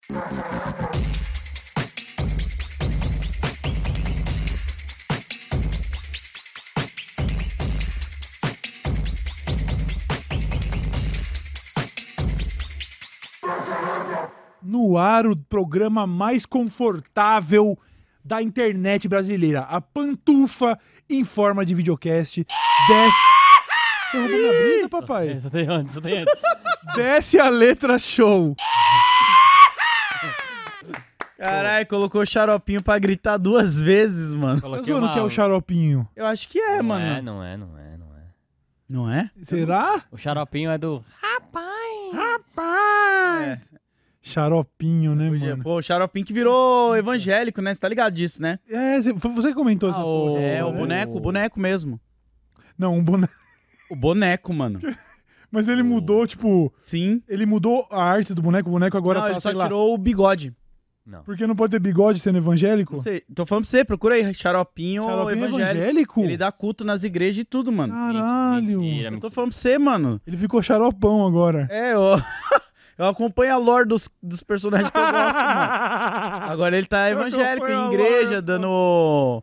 No ar, o programa mais confortável da internet brasileira. A pantufa em forma de videocast. Desce... Você roubou minha brisa, papai? Isso tem onde? Desce a letra show. Caralho, colocou o xaropinho pra gritar 2 vezes, mano. Tá zoando que é o xaropinho? Eu acho que é, mano. Não é. Não é? Será? O xaropinho é do... Rapaz! Xaropinho, né, mano? Pô, o xaropinho que virou evangélico, né? Você tá ligado disso, né? É, foi você que comentou essa foto. É, o né? boneco mesmo. Não, um boneco. O boneco, mano. Mas ele mudou, tipo... Sim. Ele mudou a arte do boneco. O boneco agora Não, tá, ele só sei lá... tirou o bigode. Não. Porque não pode ter bigode sendo evangélico? Não sei. Tô falando pra você, procura aí, xaropinho Xaropinho evangélico. evangélico? Ele dá culto nas igrejas e tudo, mano. Caralho. Mentira, Eu tô falando pra você, mano. Ele ficou xaropão agora. É, eu acompanho a lore dos personagens que eu gosto, mano. Agora ele tá evangélico, acompanho em a igreja, lore, dando...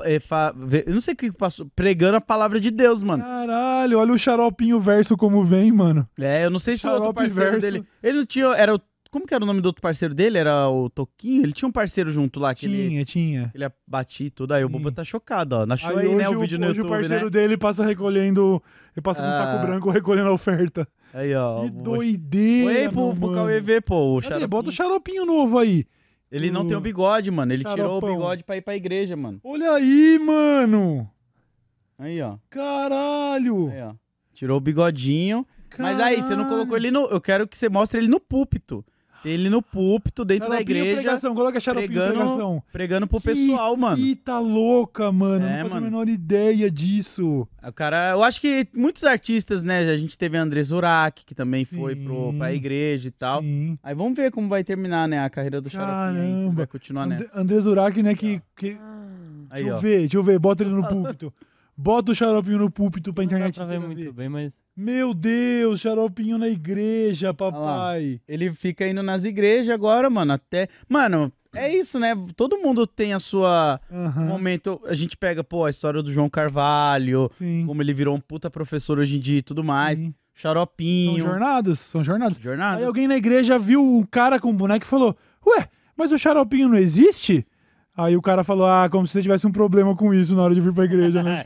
Eu não sei o que passou. Pregando a palavra de Deus, mano. Caralho, olha o xaropinho verso como vem, mano. É, eu não sei se o outro Xarope parceiro verso. dele... Ele não tinha... Como que era o nome do outro parceiro dele? Era o Toquinho? Ele tinha um parceiro junto lá que Tinha. ele batia e tudo. Aí o Sim. Buba tá chocado, ó. Achou aí, né, o vídeo no hoje YouTube, o parceiro né? dele passa recolhendo... Ele passa com um saco branco recolhendo a oferta. Aí, ó. Que doideira, Oi, pro Cauê ver, pô. O Cadê? xaropinho. Bota o xaropinho novo aí. Ele não tem o bigode, mano. Ele tirou o Xaropão. bigode pra ir pra igreja, mano. Olha aí, mano. Aí, ó. Caralho. Aí, ó. Tirou o bigodinho. Mas aí, você não colocou ele no... Eu quero que você mostre ele no púlpito. Tem ele no púlpito, dentro da Xaropinho igreja. pregação. Coloca xaropinho pregação. Pregando pro pessoal, que mano. fita louca, mano. É, Não faço mano. a menor ideia disso. O cara... Eu acho que muitos artistas, né? A gente teve André Zurak, que também foi Sim. pra igreja e tal. Sim. Aí vamos ver como vai terminar, né? A carreira do Xaropinho aí. Se Caramba. vai continuar nessa. André Zurak, né, que... Aí, Deixa ó. eu ver. Bota ele no púlpito. Bota o xaropinho no púlpito pra internet Não dá pra ver inteira muito bem, mas... Meu Deus, xaropinho na igreja, papai. Ele fica indo nas igrejas agora, mano. Mano, é isso, né? Todo mundo tem a sua Aham. momento. A gente pega, pô, a história do João Carvalho, Sim. como ele virou um puta professor hoje em dia e tudo mais. Sim. Xaropinho. São jornadas. Jornadas. Aí alguém na igreja viu um cara com um boneco e falou, ué, mas o xaropinho não existe? Aí o cara falou, como se você tivesse um problema com isso na hora de vir pra igreja, né?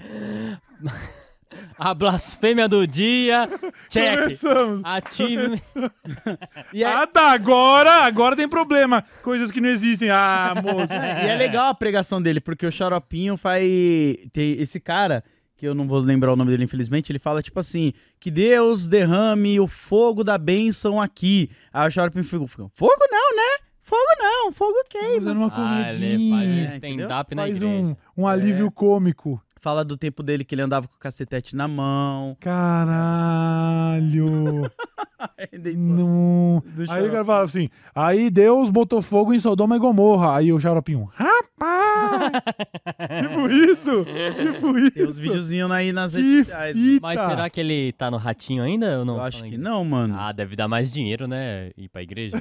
A blasfêmia do dia. Check. Começamos. Ative. E é, Agora tem problema. Coisas que não existem. Moço. e é legal a pregação dele, porque o Xaropinho tem esse cara, que eu não vou lembrar o nome dele, infelizmente, ele fala tipo assim, que Deus derrame o fogo da bênção aqui. Aí o Xaropinho fica, fogo não, né? Fogo queima. Fazendo uma Ele faz um comidinha. stand-up na Faz igreja. um alívio cômico. Fala do tempo dele que ele andava com o cacetete na mão. Caralho. Não. Aí o cara fala assim, aí Deus botou fogo em Sodoma e Gomorra. Aí o xaropinho, rapaz! Tipo isso. Tem uns videozinhos aí nas Que redes sociais. fita. Mas será que ele tá no ratinho ainda ou não? Eu acho que não, mano. Ah, deve dar mais dinheiro, né? Ir pra igreja.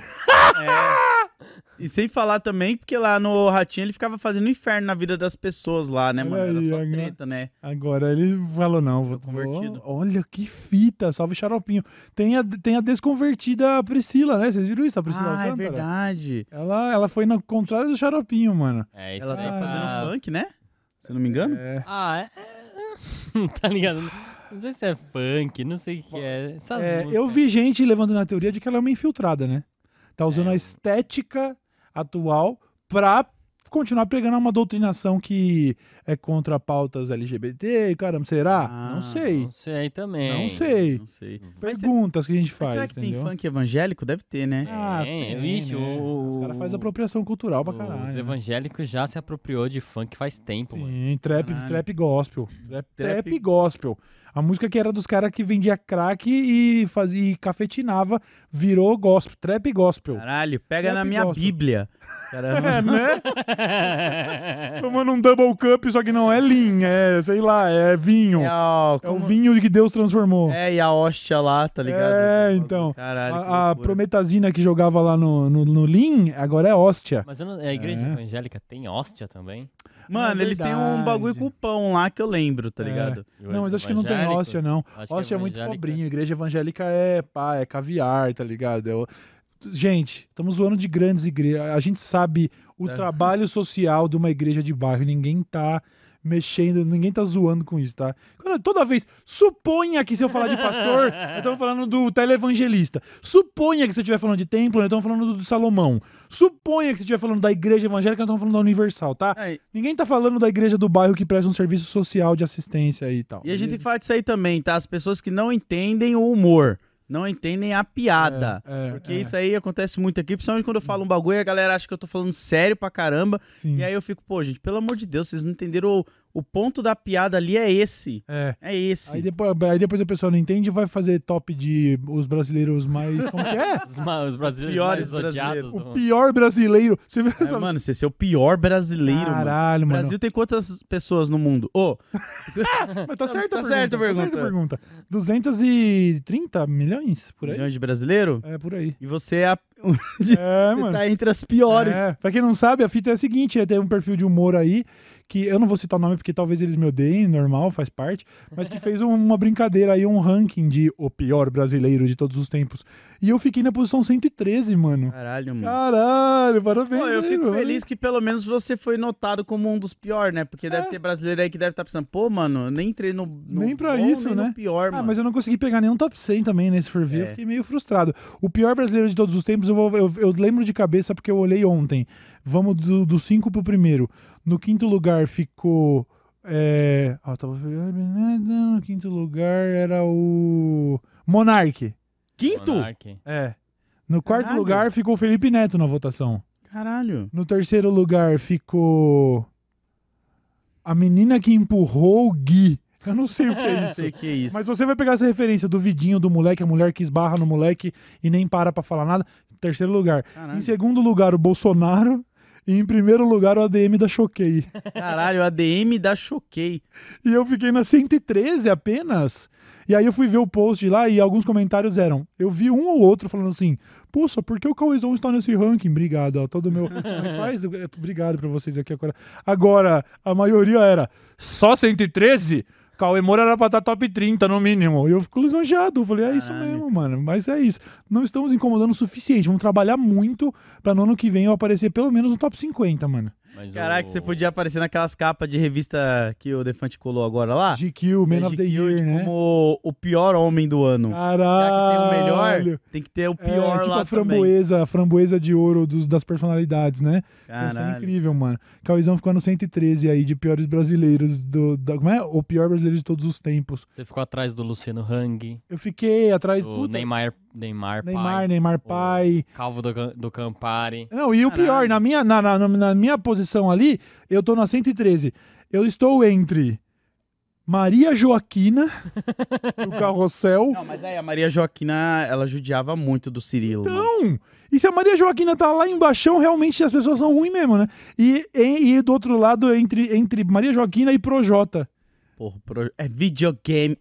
E sem falar também, porque lá no Ratinho ele ficava fazendo inferno na vida das pessoas lá, né, mano? Era Olha só aí, treta, né? Agora ele falou, não, vou convertido. Olha que fita, salve xaropinho. Tem a desconvertida Priscila, né? Vocês viram isso? A Priscila É Alcântara? verdade. Ela foi no contrário do xaropinho, mano. É, isso Ela daí tá pra- fazendo funk, né? Se eu não me engano. Ah, tá ligado? Não sei se é funk, não sei o que é. Essas músicas. Eu vi gente levantando a teoria de que ela é uma infiltrada, né? Tá usando a estética atual pra continuar pregando uma doutrinação que é contra pautas LGBT e caramba, será? Não sei. Não sei também. Não sei. Não sei. Perguntas que a gente Mas faz, será que entendeu? tem funk evangélico? Deve ter, né? Tem, vixe, né? Os caras fazem apropriação cultural pra caralho. Os né? evangélicos já se apropriou de funk faz tempo, mano. Sim, Caralho. trap gospel. Trap Trap- gospel. A música que era dos caras que vendia crack e fazia e cafetinava virou gospel, trap gospel. Caralho, pega Trap na minha gospel. Bíblia. Caramba. É, né? Tomando um double cup, só que não é lean, é, sei lá, é vinho. É o vinho que Deus transformou. E a hóstia lá, tá ligado? É, então. Caralho, A prometazina que jogava lá no lean, agora é hóstia. Mas a igreja evangélica tem hóstia também? Mano, É eles têm um verdade. bagulho com pão lá que eu lembro, tá ligado? Não, mas acho que não tem hóstia, não. Hóstia é muito pobrinho. Igreja evangélica é caviar, tá ligado? Gente, estamos zoando de grandes igrejas. A gente sabe o trabalho social de uma igreja de bairro. Ninguém tá mexendo, ninguém tá zoando com isso, tá? Toda vez, suponha que se eu falar de pastor, nós estamos falando do televangelista. Suponha que se eu estiver falando de templo, nós estamos falando do Salomão. Suponha que se eu estiver falando da igreja evangélica, nós estamos falando da Universal, tá? Ninguém tá falando da igreja do bairro que presta um serviço social de assistência aí e tal. E a gente tem que falar disso aí também, tá? As pessoas que não entendem o humor. Não entendem a piada. Porque isso aí acontece muito aqui, principalmente quando eu falo um bagulho e a galera acha que eu tô falando sério pra caramba. Sim. E aí eu fico, pô, gente, pelo amor de Deus, vocês não entenderam o ponto da piada ali é esse. É esse. Aí depois a pessoa não entende e vai fazer top de os brasileiros mais... Como que é? Os brasileiros piores mais odiados. O pior brasileiro. Você vê essa... Mano, você é o pior brasileiro, Caralho, mano. O mano. Brasil tem quantas pessoas no mundo? Mas tá certo Tá certo a pergunta. 230 milhões, por aí? Milhões de brasileiro? É, por aí. E você é Você tá entre as piores. Pra quem não sabe, a fita é a seguinte, tem um perfil de humor aí, que eu não vou citar o nome porque talvez eles me odeiem, normal, faz parte, mas que fez uma brincadeira aí, um ranking de o pior brasileiro de todos os tempos. E eu fiquei na posição 113, mano. Caralho, mano. Caralho, parabéns. Pô, eu aí, fico mano. feliz que pelo menos você foi notado como um dos piores, né? Porque deve ter brasileiro aí que deve estar pensando, pô, mano, nem entrei no Nem pra bom, isso, nem né? no pior, mano. Mas eu não consegui pegar nenhum top 100 também nesse Fervi, eu fiquei meio frustrado. O pior brasileiro de todos os tempos, eu lembro de cabeça porque eu olhei ontem. Vamos do 5 pro primeiro. No quinto lugar ficou... No quinto lugar era o... Monark. Quinto? Monark. No quarto Caralho. lugar ficou o Felipe Neto na votação. Caralho. No terceiro lugar ficou... A menina que empurrou o Gui. Eu não sei o que é Não isso. sei o que é isso. Mas você vai pegar essa referência do vidinho do moleque, a mulher que esbarra no moleque e nem para pra falar nada. Terceiro lugar. Caralho. Em segundo lugar, o Bolsonaro. E em primeiro lugar, o ADM da Choquei. Caralho, o ADM da Choquei. E eu fiquei na 113 apenas. E aí eu fui ver o post lá e alguns comentários eram... Eu vi um ou outro falando assim... Poxa, por que o Cauêzão está nesse ranking? Obrigado, ó. Todo meu... Obrigado pra vocês aqui agora. Agora, a maioria era... Só 113? Cauê Moura era pra estar top 30, no mínimo. E eu fico lisonjeado. Eu falei, é isso Caralho, mesmo, mano. Mas é isso. Não estamos incomodando o suficiente. Vamos trabalhar muito pra no ano que vem eu aparecer pelo menos no top 50, mano. Mas Caraca, você podia aparecer naquelas capas de revista que o Defante colou agora lá? GQ, Man of the GQ, Year, tipo, né? como o pior homem do ano. Caralho. Já que tem o melhor, tem que ter o pior tipo lá a framboesa de ouro das personalidades, né? também. Isso é Caralho. incrível, mano. Cauizão ficou no 113 aí de piores brasileiros como é? O pior brasileiro de todos os tempos. Você ficou atrás do Luciano Hang, Eu fiquei atrás do Neymar pai, Neymar pai. o Calvo do Campari. Não, e o pior, na minha posição ali, eu tô na 113. Eu estou entre Maria Joaquina, do Carrossel. Não, mas aí a Maria Joaquina, ela judiava muito do Cirilo. mano. Não! E se a Maria Joaquina tá lá embaixo, realmente as pessoas são ruins mesmo, né? E do outro lado, entre Maria Joaquina e Projota. Porra, é videogame.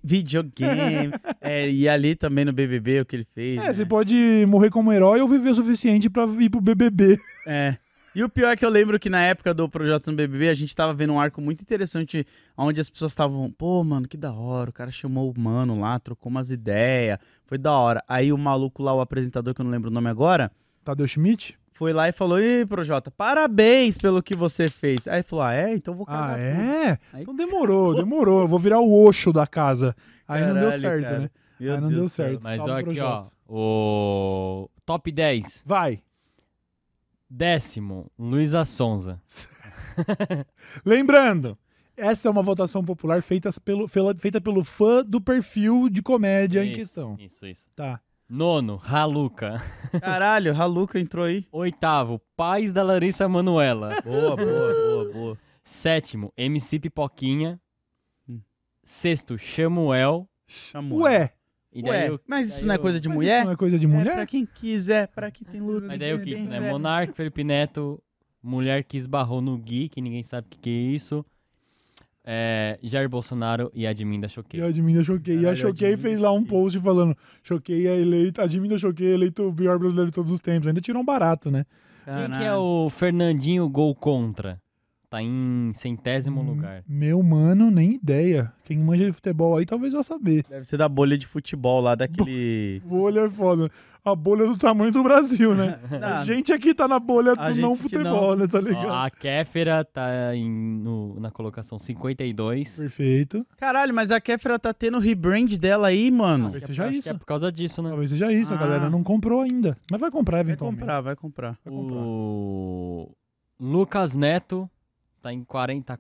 E ali também no BBB o que ele fez. né? Você pode morrer como herói ou viver o suficiente pra ir pro BBB. É. E o pior é que eu lembro que na época do Projota no BBB, a gente tava vendo um arco muito interessante, onde as pessoas estavam, pô, mano, que da hora, o cara chamou o mano lá, trocou umas ideias, foi da hora. Aí o maluco lá, o apresentador, que eu não lembro o nome agora, Tadeu Schmidt? foi lá e falou, ih, Projota, parabéns pelo que você fez. Aí ele falou, então eu vou cagar tudo. Aí- Então demorou. Eu vou virar o Osho da casa. Aí não deu Caralho, certo, cara. né? Meu Aí não Deus deu do céu. certo. Mas Salve ó, aqui, Projota. ó, o top 10. Vai. 10º, Luísa Sonza. Lembrando, essa é uma votação popular feita pelo fã do perfil de comédia em questão. Isso. Tá. 9º, Raluca. Caralho, Raluca entrou aí. 8º, Pais da Larissa Manoela. Boa. 7º, MC Pipoquinha. 6º, Chamuel. Ué, E daí mas isso daí não é eu- coisa de mas mulher? isso não é coisa de É, mulher? pra quem quiser, pra quem tem luta. Mas daí o que? Bem Né? velho. Monark, Felipe Neto, Mulher que esbarrou no Gui, que ninguém sabe o que é isso. Jair Bolsonaro e Admin da E Choquei. a Admin da Choquei. E a Caralho, Choquei Admin fez da lá um Choquei. post falando: Choquei é eleito, Admin da Choquei é eleito o pior brasileiro de todos os tempos. Ainda tirou um barato, né? Quem que é o Fernandinho Gol Contra? Tá em 100º lugar. Meu mano, nem ideia. Quem manja de futebol aí talvez vá saber. Deve ser da bolha de futebol lá, daquele... Bolha é foda. A bolha do tamanho do Brasil, né? A Não. gente aqui tá na bolha A do gente não que futebol, não. né? Tá Ó, ligado? a Kéfera tá na colocação 52. Perfeito. Caralho, mas a Kéfera tá tendo o rebrand dela aí, mano. Talvez seja Acho isso. que é por causa disso, né? Talvez seja isso. A Ah. galera não comprou ainda. Mas vai comprar Vai eventualmente. comprar, vai comprar. Vai comprar. O Lucas Neto tá em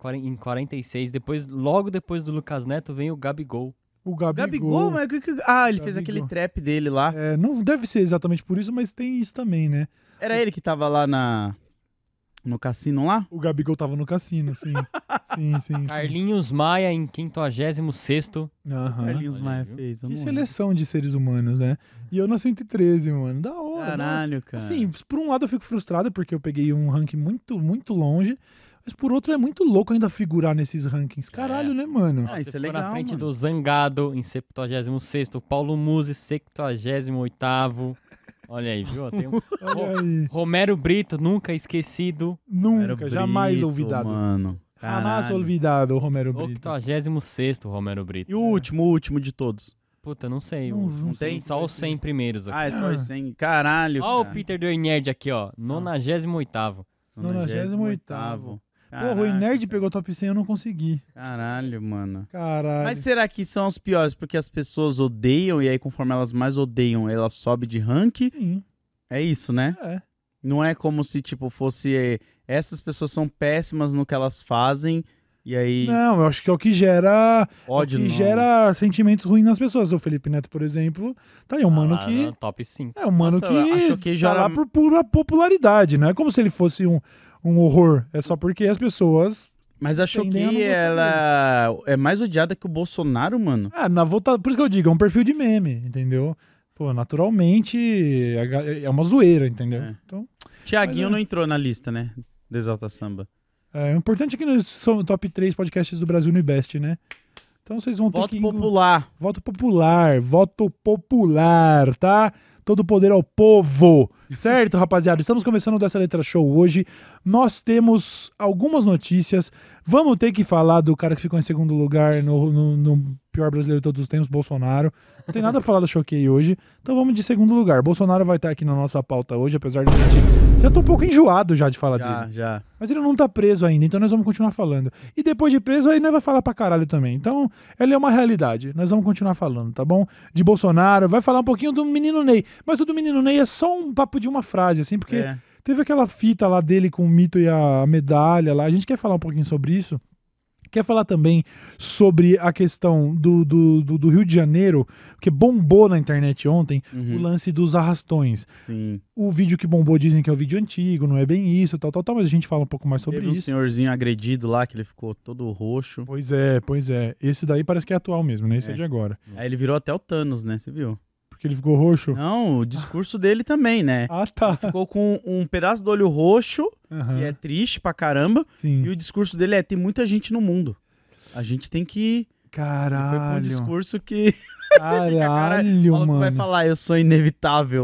46. Logo depois do Lucas Neto vem o Gabigol. O Gabigol. Gabigol, mas... Ah, ele fez Gabigol. aquele trap dele lá. É, não deve ser exatamente por isso, mas tem isso também, né? Era ele que tava lá no cassino lá? O Gabigol tava no cassino, sim. sim. Carlinhos Maia em 56º. Aham. Carlinhos Olha, Maia viu? fez. Que vamos ver. seleção de seres humanos, né? E eu na 113, mano. Da hora. da hora. Caralho, cara. Assim, por um lado eu fico frustrado porque eu peguei um ranking muito, muito longe. Mas por outro é muito louco ainda figurar nesses rankings. Caralho, né, mano? Ah, isso Você é ficou legal, na frente mano. do Zangado em 76º. Paulo Musi, 78º. Olha aí, viu? Tem Olha aí. Romero Brito, nunca esquecido. Nunca, Romero jamais Brito, olvidado. Mano. Jamais Caralho. olvidado o Romero Brito. 86º Romero Brito. E o último de todos? Puta, não sei. Não tem? Só os 100 primeiros aqui. Ah, é só os 100. Caralho, Ó o cara. Peter do Nerd aqui, ó. 98º. 98º. Porra, o Caraca, Nerd pegou top 100 eu não consegui. Caralho, mano. Caralho. Mas será que são os piores porque as pessoas odeiam e aí conforme elas mais odeiam, ela sobe de rank? Sim, É isso, né? é. Não é como se, tipo, fosse... essas pessoas são péssimas no que elas fazem e aí Não, eu acho que é o que gera... ódio o que não. gera sentimentos ruins nas pessoas. O Felipe Neto, por exemplo, tá aí, um mano Lá que... no top 5. É um mano Nossa, eu acho que que já tá era- lá por pura popularidade. Não é como se ele fosse um horror. É só porque as pessoas... Mas a Tendem a não Choquei, gostar ela é mais odiada que o Bolsonaro, mano. na votação... Por isso que eu digo, é um perfil de meme, entendeu? Pô, naturalmente é uma zoeira, entendeu? É. Então, Tiaguinho Mas é. não entrou na lista, né? Do Exalta Samba. o importante é que nós somos top 3 podcasts do Brasil no IBEST, né? Então vocês vão ter Voto que... popular. Voto popular, tá? Todo o poder ao povo, certo, rapaziada? Estamos começando dessa letra show hoje. Nós temos algumas notícias. Vamos ter que falar do cara que ficou em segundo lugar no pior brasileiro de todos os tempos, Bolsonaro. Não tem nada pra falar da Choquei hoje. Então vamos de segundo lugar. Bolsonaro vai estar aqui na nossa pauta hoje, apesar de a gente... Já tô um pouco enjoado já de falar dele. Já. Mas ele não tá preso ainda, então nós vamos continuar falando. E depois de preso, aí nós vai falar pra caralho também. Então, ele é uma realidade. Nós vamos continuar falando, tá bom? De Bolsonaro, vai falar um pouquinho do menino Ney. Mas o do menino Ney é só um papo de uma frase, assim, porque É. teve aquela fita lá dele com o mito e a medalha lá. A gente quer falar um pouquinho sobre isso. Quer falar também sobre a questão do Rio de Janeiro, que bombou na internet ontem, Uhum. o lance dos arrastões. Sim. O vídeo que bombou dizem que é o vídeo antigo, não é bem isso, tal, mas a gente fala um pouco mais sobre Teve um isso. senhorzinho agredido lá, que ele ficou todo roxo. Pois é. Esse daí parece que é atual mesmo, né? Esse é de agora. Aí ele virou até o Thanos, né? Você viu? Porque ele ficou roxo. Não, o discurso dele também, né? Ah, tá. Ficou com um pedaço do olho roxo, Aham. que é triste pra caramba. Sim. E o discurso dele é: tem muita gente no mundo. A gente tem que. Foi com um Caralho. discurso que. Você fica, cara, o Caralho, maluco vai mano. falar: eu sou inevitável.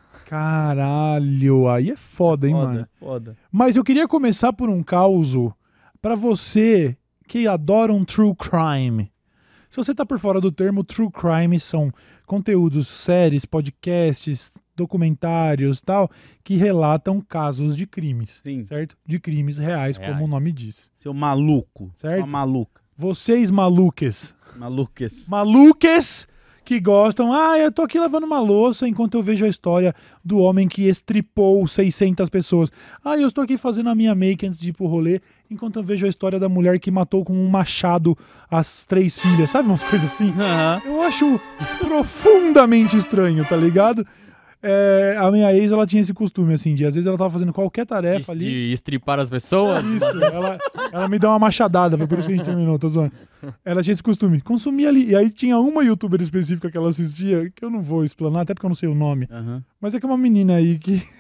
Caralho. Aí é foda, hein, mano. Foda. Mas eu queria começar por um causo pra você que adora um true crime. Se você tá por fora do termo, true crime são conteúdos, séries, podcasts, documentários, tal, que relatam casos de crimes, Sim. certo? De crimes reais, como o Reais. nome diz. Seu maluco. Certo. Sua maluca. Vocês maluques, Maluques. maluques que gostam, eu tô aqui lavando uma louça enquanto eu vejo a história do homem que estripou 600 pessoas. Eu estou aqui fazendo a minha make antes de ir pro rolê, enquanto eu vejo a história da mulher que matou com um machado as 3 filhas, sabe umas coisas assim? Aham. Eu acho profundamente estranho, tá ligado? A minha ex, ela tinha esse costume, assim, de às vezes ela tava fazendo qualquer tarefa ali. De estripar as pessoas. Isso, ela me deu uma machadada, foi por isso que a gente terminou, tô zoando. Ela tinha esse costume, consumia ali. E aí tinha uma youtuber específica que ela assistia, que eu não vou explanar, até porque eu não sei o nome. Aham. Mas é que é uma menina aí que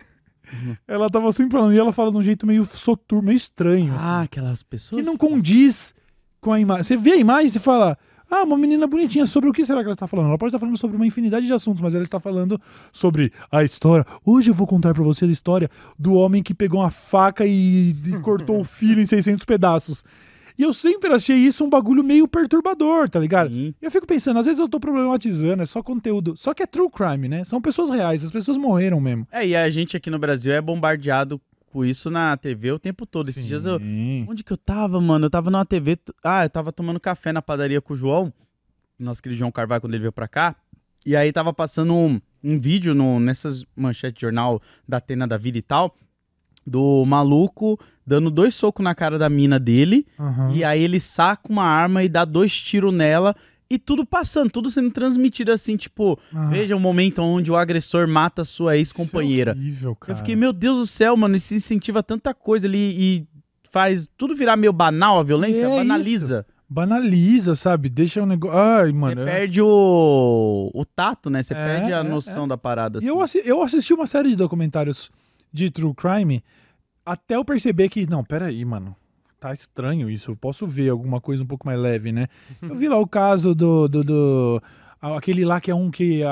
Ela tava sempre falando, e ela fala de um jeito meio soturno, meio estranho. Ah, assim, aquelas pessoas. que não condiz com a imagem. Você vê a imagem e você fala, uma menina bonitinha, sobre o que será que ela está falando? Ela pode estar falando sobre uma infinidade de assuntos, mas ela está falando sobre a história. Hoje eu vou contar pra você a história do homem que pegou uma faca e cortou o filho em 600 pedaços. E eu sempre achei isso um bagulho meio perturbador, tá ligado? Sim. Eu fico pensando, às vezes eu tô problematizando, é só conteúdo. Só que é true crime, né? São pessoas reais, as pessoas morreram mesmo. E a gente aqui no Brasil é bombardeado com isso na TV o tempo todo. Esses dias eu... Onde que eu tava, mano? Eu tava numa TV... eu tava tomando café na padaria com o João, nosso querido João Carvalho, quando ele veio pra cá. E aí tava passando um vídeo nessas manchetes de jornal da Atena da Vida e tal, do maluco dando 2 socos na cara da mina dele, e aí ele saca uma arma e dá 2 tiros nela, e tudo passando, tudo sendo transmitido assim, tipo, veja o momento onde o agressor mata sua ex-companheira. Isso é horrível, cara. Eu fiquei, meu Deus do céu, mano, isso incentiva tanta coisa ali e faz tudo virar meio banal, a violência, banaliza. Banaliza, sabe? Deixa o negócio... Ai, mano. Você perde o tato, né? Você perde a noção da parada. E assim. eu assisti uma série de documentários de true crime até eu perceber que, não, peraí, mano, tá estranho isso, eu posso ver alguma coisa um pouco mais leve, né? Eu vi lá o caso aquele lá que é um que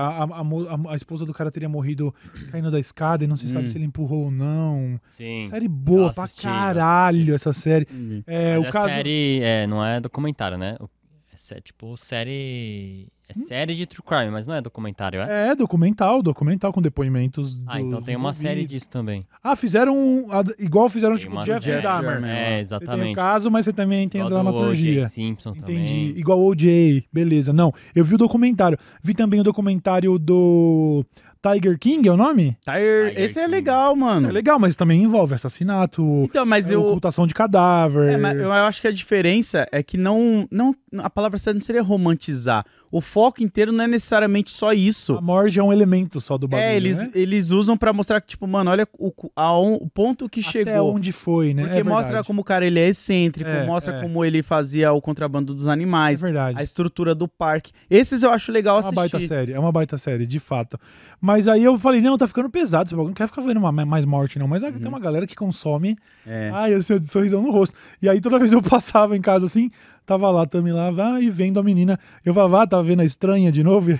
a esposa do cara teria morrido caindo da escada e não se sabe se ele empurrou ou não. Sim. Série boa pra caralho essa série. Mas a série não é documentário, né? É tipo série... É série de true crime, mas não é documentário, é? É documental com depoimentos então tem uma série disso também. Fizeram igual fizeram Tem tipo uma Jeffrey série, Dahmer. exatamente. Você tem o caso, mas você também tem Igual a dramaturgia. O.J. Simpson Entendi. também. Igual o O.J., beleza. Não, eu vi o documentário. Vi também o documentário do Tiger King, é o nome? Esse é legal, mano. É legal, mas também envolve assassinato, Então, mas ocultação de cadáver. Mas eu acho que a diferença é que não a palavra certa não seria romantizar. O foco inteiro não é necessariamente só isso. A morte é um elemento só do bagulho, né? Eles usam pra mostrar que, tipo, mano, olha o ponto que chegou. Até onde foi, né? Porque mostra como o cara ele é excêntrico, mostra como ele fazia o contrabando dos animais, é verdade. A estrutura do parque. Esses eu acho legal assistir. É uma baita série, de fato. Mas aí eu falei, não, tá ficando pesado esse bagulho, não quero ficar vendo mais morte não, mas tem uma galera que consome, esse sorrisão no rosto. E aí toda vez eu passava em casa assim, tava lá, Tami lá, vai vendo a menina. Eu falava, tá vendo a estranha de novo?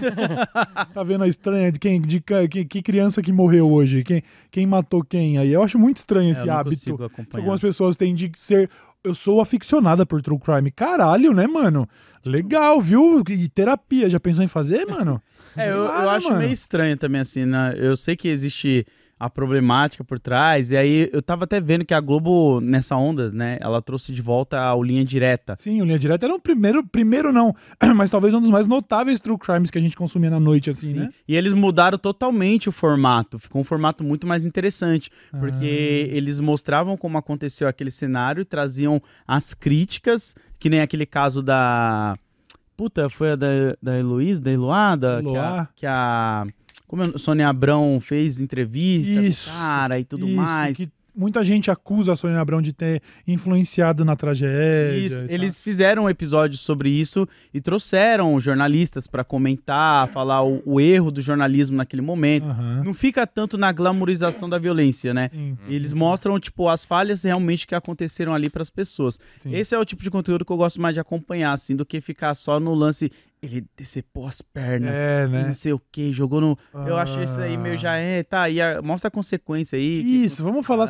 Tá vendo a estranha de quem? Que criança que morreu hoje? Quem matou quem? Aí eu acho muito estranho esse hábito que algumas pessoas têm de ser... Eu sou aficionada por true crime. Caralho, né, mano? Legal, viu? E terapia, já pensou em fazer, mano? Eu acho meio estranho também, assim, né? Eu sei que existe a problemática por trás, e aí eu tava até vendo que a Globo, nessa onda, né, ela trouxe de volta o Linha Direta. Sim, o Linha Direta era o primeiro não, mas talvez um dos mais notáveis true crimes que a gente consumia na noite, assim, né? E eles mudaram totalmente o formato, ficou um formato muito mais interessante, porque eles mostravam como aconteceu aquele cenário, traziam as críticas, que nem aquele caso da... foi a da Heloísa, da Eloada, que a como a Sônia Abrão fez entrevista com o cara e tudo mais. Que muita gente acusa a Sônia Abrão de ter influenciado na tragédia. Eles fizeram um episódio sobre isso e trouxeram jornalistas para comentar, falar o erro do jornalismo naquele momento. Não fica tanto na glamorização da violência, né? Eles mostram, tipo, as falhas realmente que aconteceram ali para as pessoas. Esse é o tipo de conteúdo que eu gosto mais de acompanhar, assim, do que ficar só no lance... Ele decepou as pernas, não sei o que, jogou no... Eu acho isso aí meio já mostra a consequência aí. Isso, vamos falar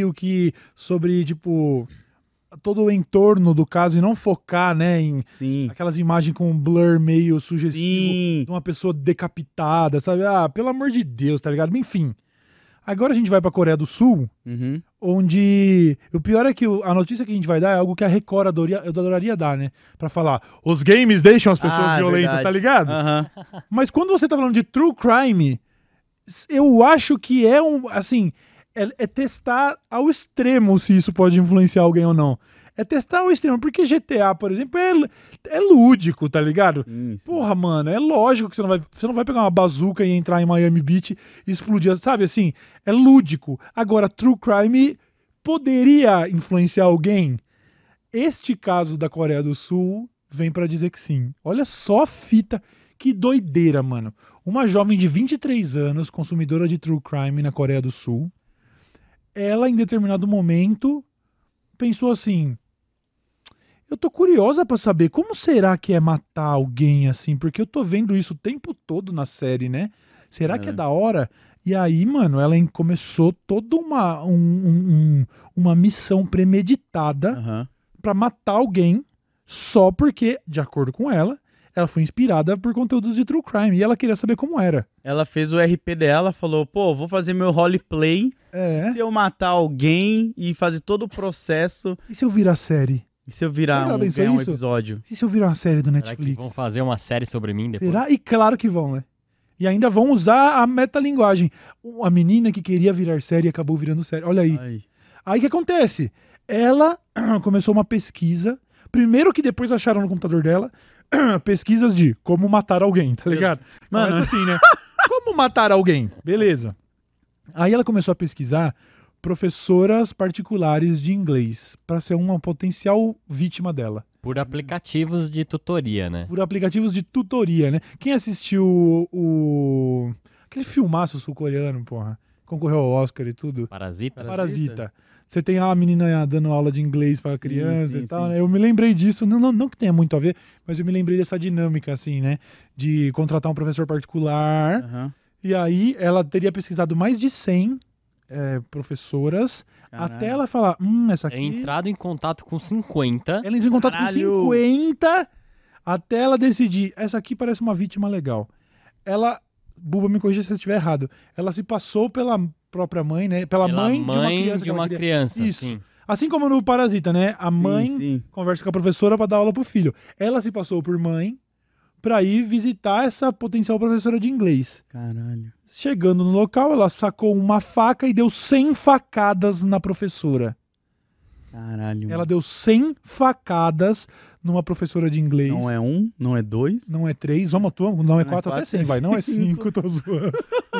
sobre, tipo, todo o entorno do caso e não focar, né, em aquelas imagens com um blur meio sugestivo de uma pessoa decapitada, sabe? Pelo amor de Deus, tá ligado? Enfim. Agora a gente vai pra Coreia do Sul, onde... O pior é que a notícia que a gente vai dar é algo que a Record adoraria dar, né? Pra falar, os games deixam as pessoas violentas, verdade. Tá ligado? Mas quando você tá falando de true crime, eu acho que é é testar ao extremo se isso pode influenciar alguém ou não. É testar ao extremo, porque GTA, por exemplo, é lúdico, tá ligado? Porra, mano, é lógico que você não vai pegar uma bazuca e entrar em Miami Beach e explodir, sabe assim? É lúdico. Agora, true crime poderia influenciar alguém? Este caso da Coreia do Sul vem pra dizer que sim. Olha só a fita, que doideira, mano. Uma jovem de 23 anos, consumidora de true crime na Coreia do Sul, ela, em determinado momento, pensou assim... Eu tô curiosa pra saber como será que é matar alguém assim, porque eu tô vendo isso o tempo todo na série, né? Será que é da hora? E aí, mano, ela começou toda uma missão premeditada pra matar alguém só porque, de acordo com ela foi inspirada por conteúdos de true crime e ela queria saber como era. Ela fez o RP dela, falou, pô, vou fazer meu roleplay, se eu matar alguém e fazer todo o processo... E se eu virar série? E se eu virar um episódio? E se eu virar uma série do Netflix? Será que vão fazer uma série sobre mim depois? Será? E claro que vão, né? E ainda vão usar a metalinguagem. A menina que queria virar série acabou virando série. Olha aí. Aí o que acontece? Ela começou uma pesquisa. Primeiro que depois acharam no computador dela pesquisas de como matar alguém, tá ligado? Mano, começa assim, né? Como matar alguém? Beleza. Aí ela começou a pesquisar professoras particulares de inglês para ser uma potencial vítima dela. Por aplicativos de tutoria, né? Por aplicativos de tutoria, né? Quem assistiu aquele filmaço sul-coreano, porra, concorreu ao Oscar e tudo? Parasita. Você tem a menina dando aula de inglês para criança e tal, né? Eu me lembrei disso, não que tenha muito a ver, mas eu me lembrei dessa dinâmica, assim, né? De contratar um professor particular. E aí ela teria pesquisado mais de 100 professoras, até ela falar, essa aqui... É entrado em contato com 50. Ela entrou em contato com 50, até ela decidir, essa aqui parece uma vítima legal. Ela, Buba, me corrija se eu estiver errado, ela se passou pela própria mãe, né? Pela mãe de uma criança. Isso. Sim. Assim como no Parasita, né? A mãe conversa com a professora pra dar aula pro filho. Ela se passou por mãe pra ir visitar essa potencial professora de inglês. Caralho. Chegando no local, ela sacou uma faca e deu 100 facadas na professora. Caralho. Ela deu 100 facadas numa professora de inglês. Não é 1, não é 2. Não é 3, não é 4, até 100, vai. Não é 5, tô zoando.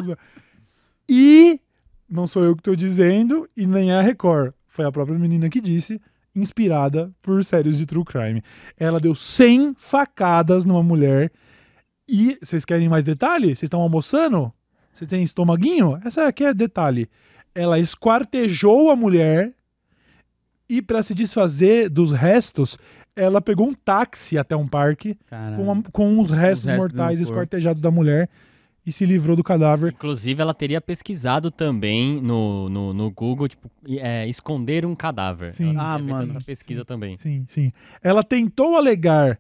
E não sou eu que tô dizendo, e nem é a Record. Foi a própria menina que disse, inspirada por séries de true crime. Ela deu 100 facadas numa mulher. E vocês querem mais detalhe? Vocês estão almoçando? Você tem estomaguinho? Essa aqui é detalhe. Ela esquartejou a mulher e, para se desfazer dos restos, ela pegou um táxi até um parque com os restos mortais esquartejados da mulher e se livrou do cadáver. Inclusive, ela teria pesquisado também no Google, tipo, esconder um cadáver. Sim. Ela fez essa pesquisa também. Sim. Ela tentou alegar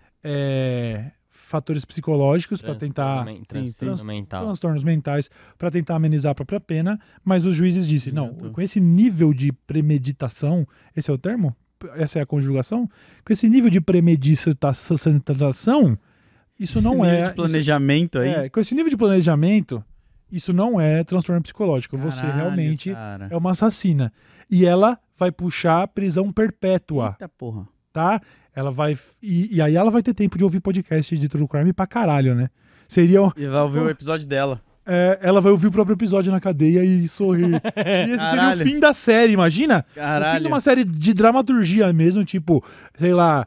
fatores psicológicos para tentar transtornos mentais para tentar amenizar a própria pena, mas os juízes disseram, não, com esse nível de premeditação, esse é o termo? Essa é a conjugação? Com esse nível de premeditação, isso não é... de planejamento aí? Com esse nível de planejamento, isso não é transtorno psicológico. Caralho, você realmente é uma assassina. E ela vai puxar prisão perpétua. Eita porra. Tá? Ela vai... E aí ela vai ter tempo de ouvir podcast de true crime pra caralho, né? E vai ouvir o episódio dela. Ela vai ouvir o próprio episódio na cadeia e sorrir. E esse seria o fim da série, imagina? Caralho. O fim de uma série de dramaturgia mesmo, tipo, sei lá,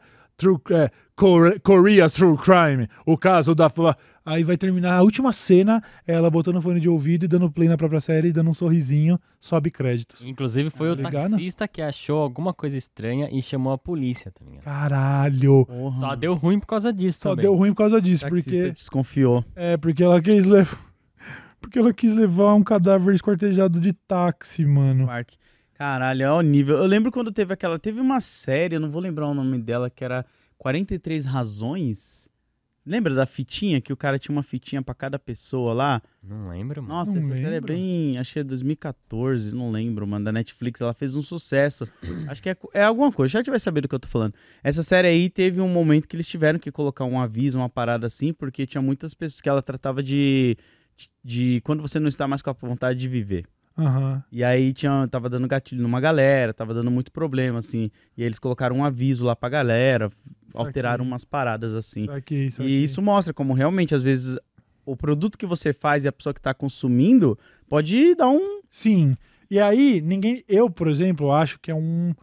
Korea True Crime, o caso da... Aí vai terminar a última cena, ela botando fone de ouvido e dando play na própria série, dando um sorrisinho, sobe créditos. Inclusive foi o taxista que achou alguma coisa estranha e chamou a polícia, tá ligado? Caralho! Porra. Só deu ruim por causa disso também. Deu ruim por causa disso, porque... desconfiou. Porque ela quis levar... Porque ela quis levar um cadáver esquartejado de táxi, mano. Caralho, é o nível. Eu lembro quando teve uma série, eu não vou lembrar o nome dela, que era 43 Razões. Lembra da fitinha? Que o cara tinha uma fitinha pra cada pessoa lá? Não lembro, mano. Nossa, essa série é bem... Acho que é 2014, não lembro, mano. Da Netflix, ela fez um sucesso. Acho que é alguma coisa. Já vai saber do que eu tô falando. Essa série aí teve um momento que eles tiveram que colocar um aviso, uma parada assim, porque tinha muitas pessoas que ela tratava de quando você não está mais com a vontade de viver. Uhum. E aí tava dando gatilho numa galera, tava dando muito problema, assim. E aí eles colocaram um aviso lá pra galera, alteraram umas paradas assim. E isso mostra como realmente, às vezes, o produto que você faz e a pessoa que tá consumindo pode dar um... Sim. E aí, eu, por exemplo, acho que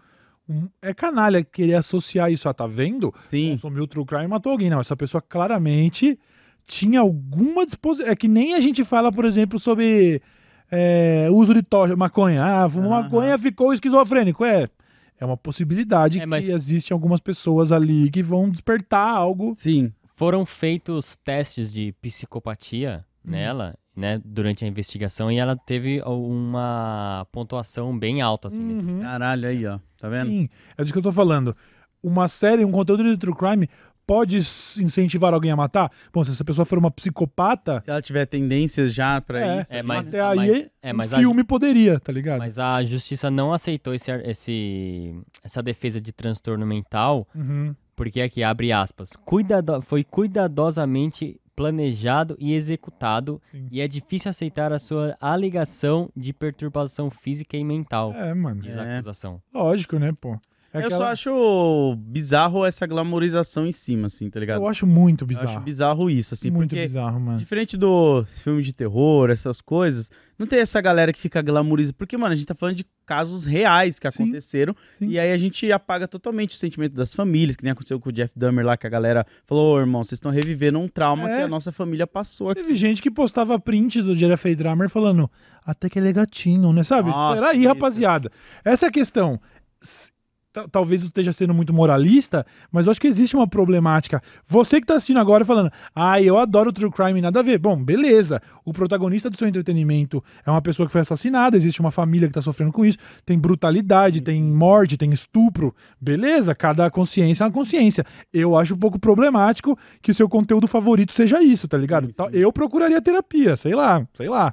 é canalha querer associar isso a, tá vendo? Sim. Consumiu o true crime e matou alguém. Não, essa pessoa claramente tinha alguma disposição. É que nem a gente fala, por exemplo, sobre uso de tocha, maconha. Fumou maconha, ficou esquizofrênico. É uma possibilidade que existem algumas pessoas ali que vão despertar algo. Sim. Foram feitos testes de psicopatia nela, né, durante a investigação, e ela teve uma pontuação bem alta, assim, nesses testes. Caralho, aí, ó. Tá vendo? Sim, é disso que eu tô falando. Uma série, um conteúdo de true crime pode incentivar alguém a matar? Bom, se essa pessoa for uma psicopata... Se ela tiver tendências já pra isso. Mas um filme poderia, tá ligado? Mas a justiça não aceitou essa defesa de transtorno mental, porque aqui, abre aspas, foi cuidadosamente planejado e executado, e é difícil aceitar a sua alegação de perturbação física e mental, diz a acusação. Lógico, né, pô? Eu só acho bizarro essa glamorização em cima, assim, tá ligado? Eu acho muito bizarro. Eu acho bizarro isso, assim, muito porque bizarro, mano. Diferente do filme de terror, essas coisas, não tem essa galera que fica glamorizando, porque, mano, a gente tá falando de casos reais que aconteceram, e aí a gente apaga totalmente o sentimento das famílias, que nem aconteceu com o Jeff Dahmer lá, que a galera falou, irmão, vocês estão revivendo um trauma que a nossa família passou aqui. Teve gente que postava print do Jeffrey Dahmer falando, até que ele é gatinho, né, sabe? Nossa, peraí, rapaziada. Essa é a questão. Talvez eu esteja sendo muito moralista, mas eu acho que existe uma problemática. Você que tá assistindo agora falando, eu adoro True Crime, nada a ver. Bom, beleza. O protagonista do seu entretenimento é uma pessoa que foi assassinada, existe uma família que tá sofrendo com isso, tem brutalidade, tem morte, tem estupro. Beleza, cada consciência é uma consciência. Eu acho um pouco problemático que o seu conteúdo favorito seja isso, tá ligado? Sim. Eu procuraria terapia, sei lá.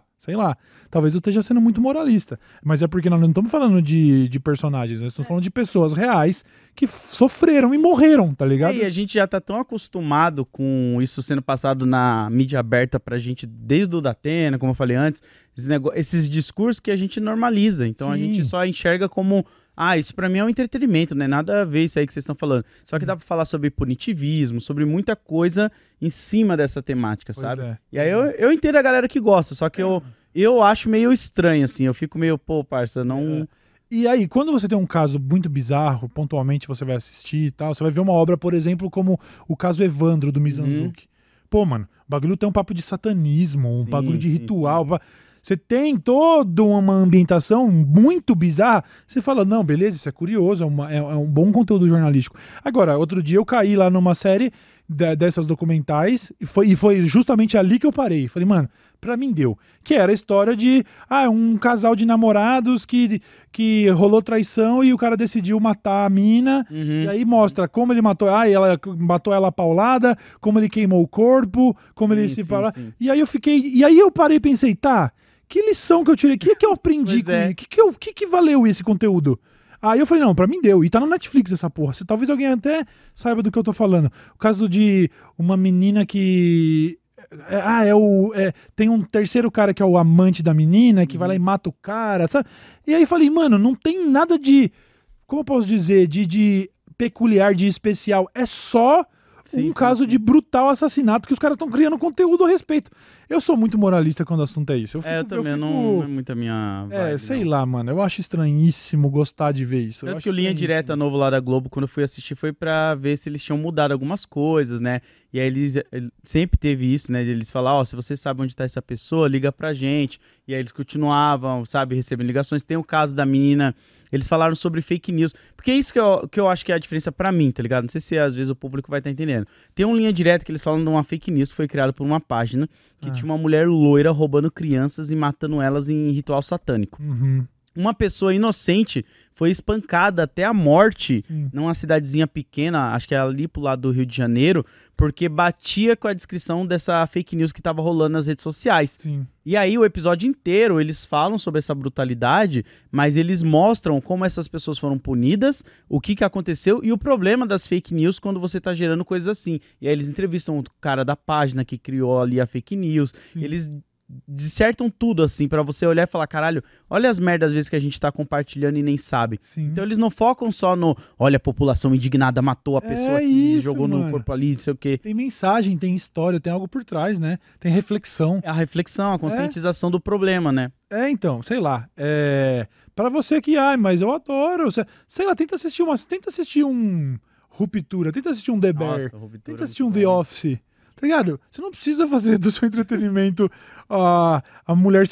Talvez eu esteja sendo muito moralista. Mas é porque nós não estamos falando de personagens, nós estamos falando de pessoas reais que sofreram e morreram, tá ligado? E a gente já tá tão acostumado com isso sendo passado na mídia aberta pra gente desde o Datena, como eu falei antes, esses discursos que a gente normaliza. Então a gente só enxerga como... isso pra mim é um entretenimento, né? Nada a ver isso aí que vocês estão falando. Só que dá pra falar sobre punitivismo, sobre muita coisa em cima dessa temática, sabe? E aí eu entendo a galera que gosta, só que eu acho meio estranho, assim. Eu fico meio, parça, não... E aí, quando você tem um caso muito bizarro, pontualmente você vai assistir e tal, você vai ver uma obra, por exemplo, como o caso Evandro, do Mizanzuki. Pô, mano, o bagulho tem um papo de satanismo, bagulho de ritual... Você tem toda uma ambientação muito bizarra. Você fala, não, beleza, isso é curioso, é um bom conteúdo jornalístico. Agora, outro dia eu caí lá numa série dessas documentais e foi justamente ali que eu parei. Falei, mano, pra mim deu. Que era a história de um casal de namorados que rolou traição e o cara decidiu matar a mina. E aí mostra como ele matou. Ela matou ela a paulada, como ele queimou o corpo, como ele se... E aí eu parei e pensei, que lição que eu tirei? O que eu aprendi com isso? O que valeu esse conteúdo? Aí eu falei, não, pra mim deu. E tá no Netflix essa porra. Talvez alguém até saiba do que eu tô falando. O caso de uma menina que... tem um terceiro cara que é o amante da menina, que vai lá e mata o cara, sabe? E aí eu falei, mano, não tem nada de... Como eu posso dizer? De peculiar, de especial. É só... um caso de brutal assassinato que os caras estão criando conteúdo a respeito. Eu sou muito moralista quando o assunto é isso. Eu também não é muito a minha vibe, sei lá, mano. Eu acho estranhíssimo gostar de ver isso. Tanto que o Linha Direta novo lá da Globo, quando eu fui assistir, foi pra ver se eles tinham mudado algumas coisas, né? E aí eles sempre teve isso, né? Eles falavam, se você sabe onde tá essa pessoa, liga pra gente. E aí eles continuavam, sabe, recebendo ligações. Tem o caso da menina... Eles falaram sobre fake news. Porque é isso que eu acho que é a diferença pra mim, tá ligado? Não sei se às vezes o público vai estar entendendo. Tem uma linha direta que eles falam de uma fake news que foi criada por uma página que tinha uma mulher loira roubando crianças e matando elas em ritual satânico. Uma pessoa inocente foi espancada até a morte numa cidadezinha pequena, acho que é ali pro lado do Rio de Janeiro, porque batia com a descrição dessa fake news que tava rolando nas redes sociais. E aí o episódio inteiro eles falam sobre essa brutalidade, mas eles mostram como essas pessoas foram punidas, o que aconteceu e o problema das fake news quando você tá gerando coisas assim. E aí eles entrevistam o cara da página que criou ali a fake news, eles dissertam tudo, assim, pra você olhar e falar, caralho, olha as merdas às vezes que a gente tá compartilhando e nem sabe. Então eles não focam só no, olha, a população indignada matou a pessoa que jogou no corpo ali, não sei o quê. Tem mensagem, tem história, tem algo por trás, né? Tem reflexão. A reflexão, a conscientização do problema, né? Então, sei lá, pra você que, mas eu adoro, sei lá, tenta assistir um Ruptura, tenta assistir um The Bear, tenta assistir um The Office. Tá ligado? Você não precisa fazer do seu entretenimento a mulher sendo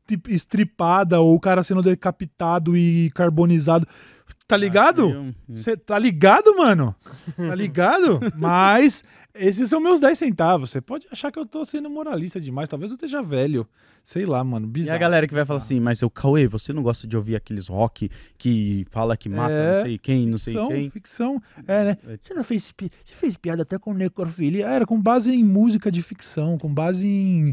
estripada ou o cara sendo decapitado e carbonizado. Tá ligado? Você tá ligado, mano? Tá ligado? Mas esses são meus 10 centavos. Você pode achar que eu tô sendo moralista demais. Talvez eu esteja velho. Sei lá, mano. Bizarro. E a galera que vai falar assim, mas o Cauê, você não gosta de ouvir aqueles rock que fala que mata não sei quem, não sei quem? Ficção. Né? Você fez piada até com necrofilia? Era com base em música de ficção, com base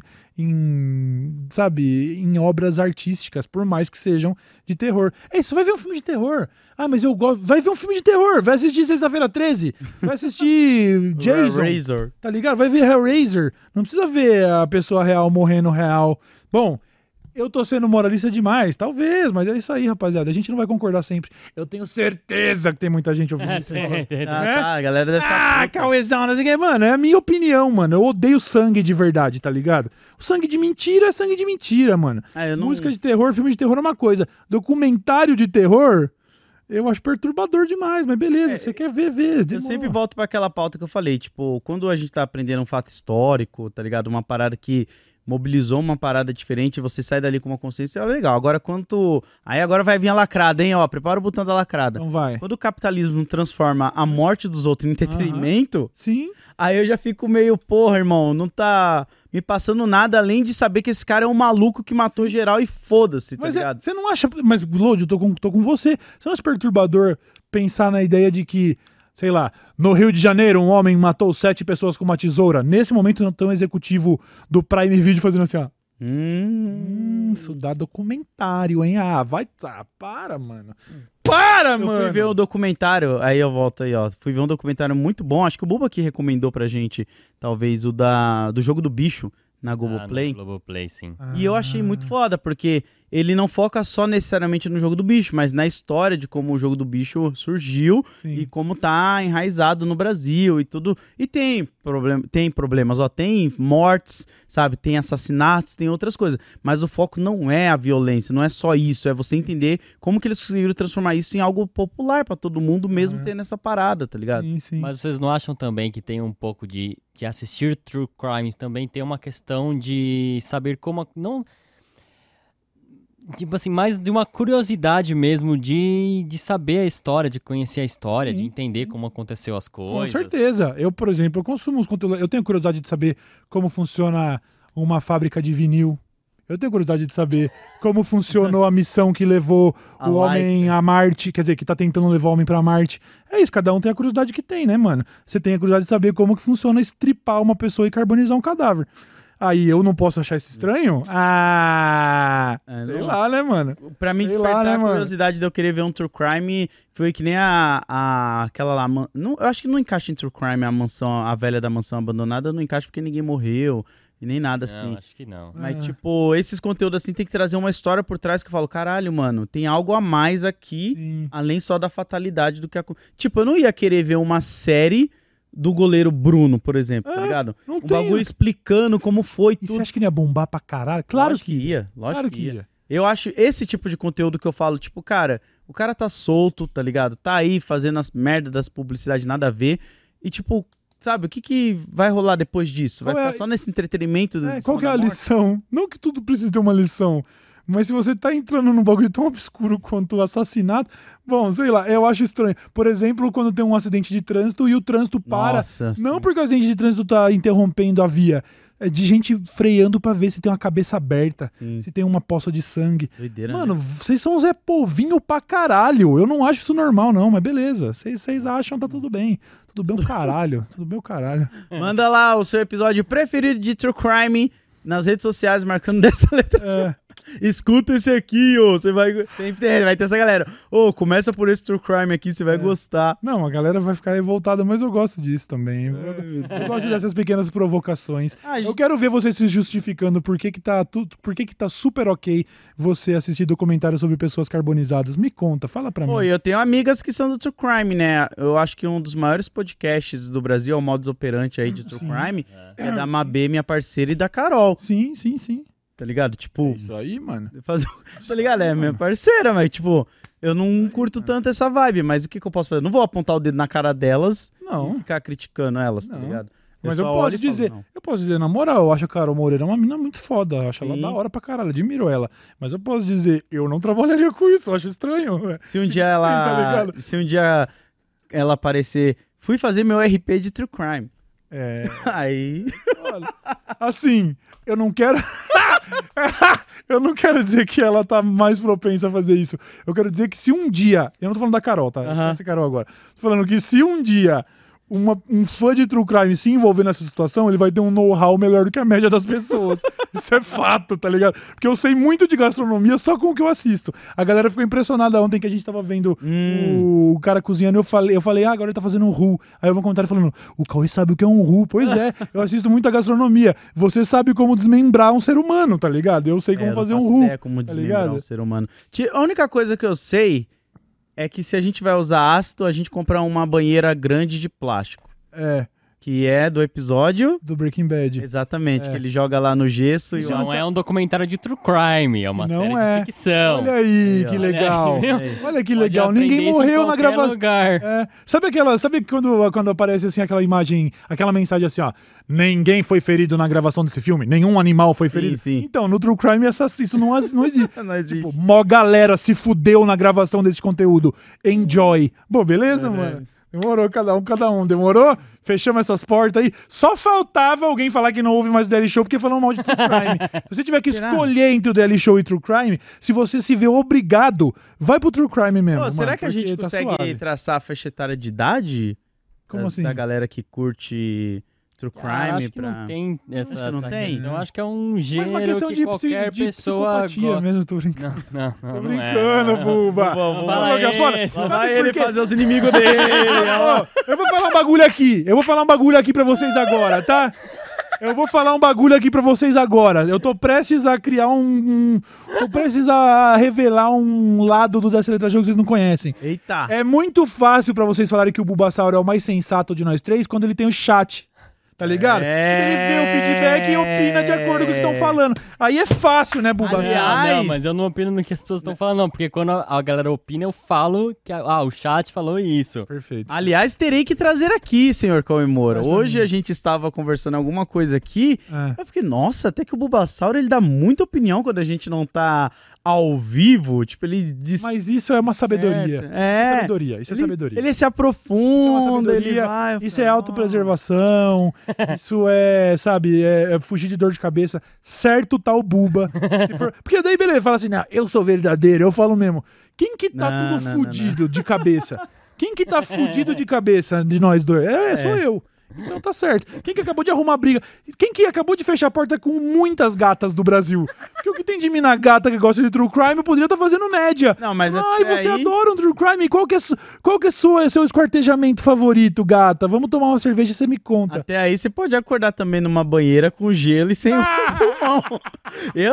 sabe, em obras artísticas, por mais que sejam de terror. Você vai ver um filme de terror. Ah, mas eu gosto. Vai ver um filme de terror. Vai assistir Sexta-feira 13. Vai assistir Jason. Hellraiser. Tá ligado? Vai ver Hellraiser. Não precisa ver a pessoa real morrendo real. Bom, eu tô sendo moralista demais, talvez, mas é isso aí, rapaziada. A gente não vai concordar sempre. Eu tenho certeza que tem muita gente ouvindo isso. Tá, a galera deve estar... Cauêzão, não sei o que. Mano, é a minha opinião, mano. Eu odeio sangue de verdade, tá ligado? O sangue de mentira é sangue de mentira, mano. Música de terror, filme de terror é uma coisa. Documentário de terror... Eu acho perturbador demais, mas beleza, você quer ver. Eu sempre volto pra aquela pauta que eu falei, tipo, quando a gente tá aprendendo um fato histórico, tá ligado? Uma parada que mobilizou uma parada diferente, você sai dali com uma consciência, é legal. Agora, Aí agora vai vir a lacrada, hein, ó, prepara o botão da lacrada. Então vai. Quando o capitalismo transforma a morte dos outros em entretenimento, sim. Aí eu já fico meio, porra, irmão, não tá me passando nada além de saber que esse cara é um maluco que matou geral e foda-se, tá ligado? Você não acha... Mas, Lodi, eu tô com você. Você não acha perturbador pensar na ideia de que, sei lá, no Rio de Janeiro um homem matou 7 pessoas com uma tesoura? Nesse momento não tem um executivo do Prime Video fazendo assim, ó. Isso dá documentário, hein? Para, mano. Eu fui ver um documentário, aí eu volto aí, ó. Fui ver um documentário muito bom, acho que o Buba que recomendou pra gente, talvez, o do Jogo do Bicho, na Globoplay. Globoplay, sim. E eu achei muito foda, porque ele não foca só necessariamente no Jogo do Bicho, mas na história de como o Jogo do Bicho surgiu e como tá enraizado no Brasil e tudo. E tem problemas, ó, tem mortes, sabe? Tem assassinatos, tem outras coisas. Mas o foco não é a violência, não é só isso, é você entender como que eles conseguiram transformar isso em algo popular pra todo mundo, mesmo tendo essa parada, tá ligado? Sim. Mas vocês não acham também que tem um pouco de assistir True Crimes também tem uma questão de saber como... Não... Tipo assim, mais de uma curiosidade mesmo de saber a história, de conhecer a história, de entender como aconteceu as coisas. Com certeza. Eu, por exemplo, eu consumo os conteúdos. Eu tenho curiosidade de saber como funciona uma fábrica de vinil. Eu tenho curiosidade de saber como funcionou a missão que levou o homem a Marte, quer dizer, que tá tentando levar o homem pra Marte. É isso, cada um tem a curiosidade que tem, né, mano? Você tem a curiosidade de saber como que funciona estripar uma pessoa e carbonizar um cadáver. Aí eu não posso achar isso estranho? Sei lá, né, mano? Pra mim, despertar a curiosidade de eu querer ver um True Crime foi que nem aquela lá... eu acho que não encaixa em True Crime a velha da mansão abandonada, não encaixa porque ninguém morreu e nem nada assim. Não, acho que não. Mas, tipo, esses conteúdos assim tem que trazer uma história por trás que eu falo, caralho, mano, tem algo a mais aqui, além só da fatalidade do que... Tipo, eu não ia querer ver uma série... do goleiro Bruno, por exemplo, tá ligado? Bagulho explicando como foi tudo. E você acha que não ia bombar pra caralho? Claro que ia. Lógico que ia. Eu acho esse tipo de conteúdo que eu falo, tipo, cara, o cara tá solto, tá ligado? Tá aí fazendo as merdas das publicidades nada a ver. E, tipo, sabe, o que vai rolar depois disso? Vai ficar só nesse entretenimento? Qual que é a lição? Não que tudo precisa ter uma lição. Mas se você tá entrando num bagulho tão obscuro quanto o assassinato, bom, sei lá, eu acho estranho. Por exemplo, quando tem um acidente de trânsito e o trânsito para. Nossa, não porque o acidente de trânsito tá interrompendo a via, é de gente freando pra ver se tem uma cabeça aberta, se tem uma poça de sangue. Doideira, mano, vocês são Zé Povinho pra caralho. Eu não acho isso normal, não, mas beleza. Vocês acham, tá tudo bem. Tudo bem o caralho. Tudo bem o caralho. Manda lá o seu episódio preferido de True Crime nas redes sociais, marcando dessa letra. Escuta esse aqui, ô. Você vai ter essa galera. Ô, começa por esse True Crime aqui, você vai gostar. Não, a galera vai ficar revoltada, mas eu gosto disso também. Eu gosto dessas pequenas provocações. Eu quero ver você se justificando por que tá super ok você assistir documentários sobre pessoas carbonizadas. Me conta, fala pra mim. Pô, eu tenho amigas que são do True Crime, né? Eu acho que um dos maiores podcasts do Brasil, o Modus Operandi aí de True Crime, é da Mabê, minha parceira, e da Carol. Sim. Tá ligado? Tipo... Isso aí, mano. Tá ligado? É minha parceira, mas tipo... Eu não curto tanto essa vibe, mas o que eu posso fazer? Eu não vou apontar o dedo na cara delas e ficar criticando elas, tá ligado? Mas eu só posso olho e falo, dizer, não. na moral, eu acho a Carol Moreira uma mina muito foda. Eu acho ela Sim. da hora pra caralho, admiro ela. Mas eu posso dizer, eu não trabalharia com isso, eu acho estranho. Se um dia Tá ligado? se um dia ela aparecer, fui fazer meu RP de True Crime. É. Aí. Olha, assim, eu não quero. Eu não quero dizer que ela tá mais propensa a fazer isso. Eu quero dizer que se um dia. Eu não tô falando da Carol, tá? Esquece a Carol agora. Tô falando que se um dia um fã de True Crime se envolver nessa situação, ele vai ter um know-how melhor do que a média das pessoas. Isso é fato, tá ligado? Porque eu sei muito de gastronomia só com o que eu assisto. A galera ficou impressionada ontem que a gente tava vendo o cara cozinhando e eu falei, agora ele tá fazendo um roux. Aí eu vou comentar falando, o Cauê sabe o que é um roux. Pois é, eu assisto muita gastronomia. Você sabe como desmembrar um ser humano, tá ligado? Eu sei como fazer um roux. Como tá desmembrar ligado? um ser humano. A única coisa que eu sei é que se a gente vai usar ácido, a gente compra uma banheira grande de plástico. É, Que é do episódio. do Breaking Bad. Exatamente, É. que ele joga lá no gesso e Isso não é um documentário de true crime, é uma Não série é. de ficção. Olha aí, que Olha legal. aí, viu? Olha que Pode legal. aprender Ninguém isso em morreu na qualquer gravação. lugar. É. Sabe quando aparece assim aquela imagem, aquela mensagem assim, ó, ninguém foi ferido na gravação desse filme, nenhum animal foi ferido. Sim. Então, no True Crime isso não existe. Não existe. Tipo, mó galera se fudeu na gravação desse conteúdo. Enjoy. Bom, beleza, mano? Demorou, cada um. Demorou? Fechamos essas portas aí. Só faltava alguém falar que não ouve mais o Daily Show porque falou mal de True Crime. Se você tiver que Será? escolher entre o Daily Show e True Crime, se você se vê obrigado, vai pro True Crime mesmo. Pô, será mano, que a gente porque tá consegue suave. traçar a faixa etária de idade? Como assim? Da galera que curte True Crime Acho que não tem essa, Acho que não essa tem, questão. né? Acho que é um Mas gênero uma questão que de, qualquer de pessoa psicopatia gosta. mesmo, tô brincando. Não, Tô não brincando, é. Buba. Vamos Fala Vamos jogar fora. isso. Lá Sabe vai por ele quê? fazer os inimigos dele. Ó, eu vou falar um bagulho aqui. Eu vou falar um bagulho aqui pra vocês agora, tá? Eu vou falar um bagulho aqui pra vocês agora. Eu tô prestes a criar tô prestes a revelar um lado do Dessa Letra Jogo que vocês não conhecem. Eita. É muito fácil pra vocês falarem que o Bulbasaur é o mais sensato de nós três quando ele tem o chat. Tá ligado? Ele vê o feedback e opina de acordo com o que estão falando. Aí é fácil, né, Bulbasaur? Aliás- Não, mas eu não opino no que as pessoas estão falando, não. Porque quando a galera opina, eu falo que o chat falou isso. Perfeito. Aliás, terei que trazer aqui, senhor Cauê Moura. Traz pra Hoje mim. a gente estava conversando alguma coisa aqui. É. Eu fiquei, nossa, até que o Bulbasaur ele dá muita opinião quando a gente não tá ao vivo. Tipo, ele diz. Mas isso é uma sabedoria. Certo. Isso é sabedoria. Isso é sabedoria. Ele se Isso é uma aprofunda, ele sabedoria, vai. Isso é autopreservação, isso é, sabe, é fugir de dor de cabeça. Certo tá o Buba. Porque daí, beleza, fala assim, não, eu sou verdadeiro, eu falo mesmo. Quem que tá Não, tudo não, fudido de cabeça? Quem que tá fudido de cabeça de nós dois? Sou eu. Então tá certo. Quem que acabou de arrumar briga? Quem que acabou de fechar a porta com muitas gatas do Brasil? Porque o que tem de mina gata que gosta de true crime poderia estar fazendo média. Não, mas Ai, até você aí- adora um true crime? Qual que é seu esquartejamento favorito, gata? Vamos tomar uma cerveja e você me conta. Até aí você pode acordar também numa banheira com gelo e sem o pulmão. Eu?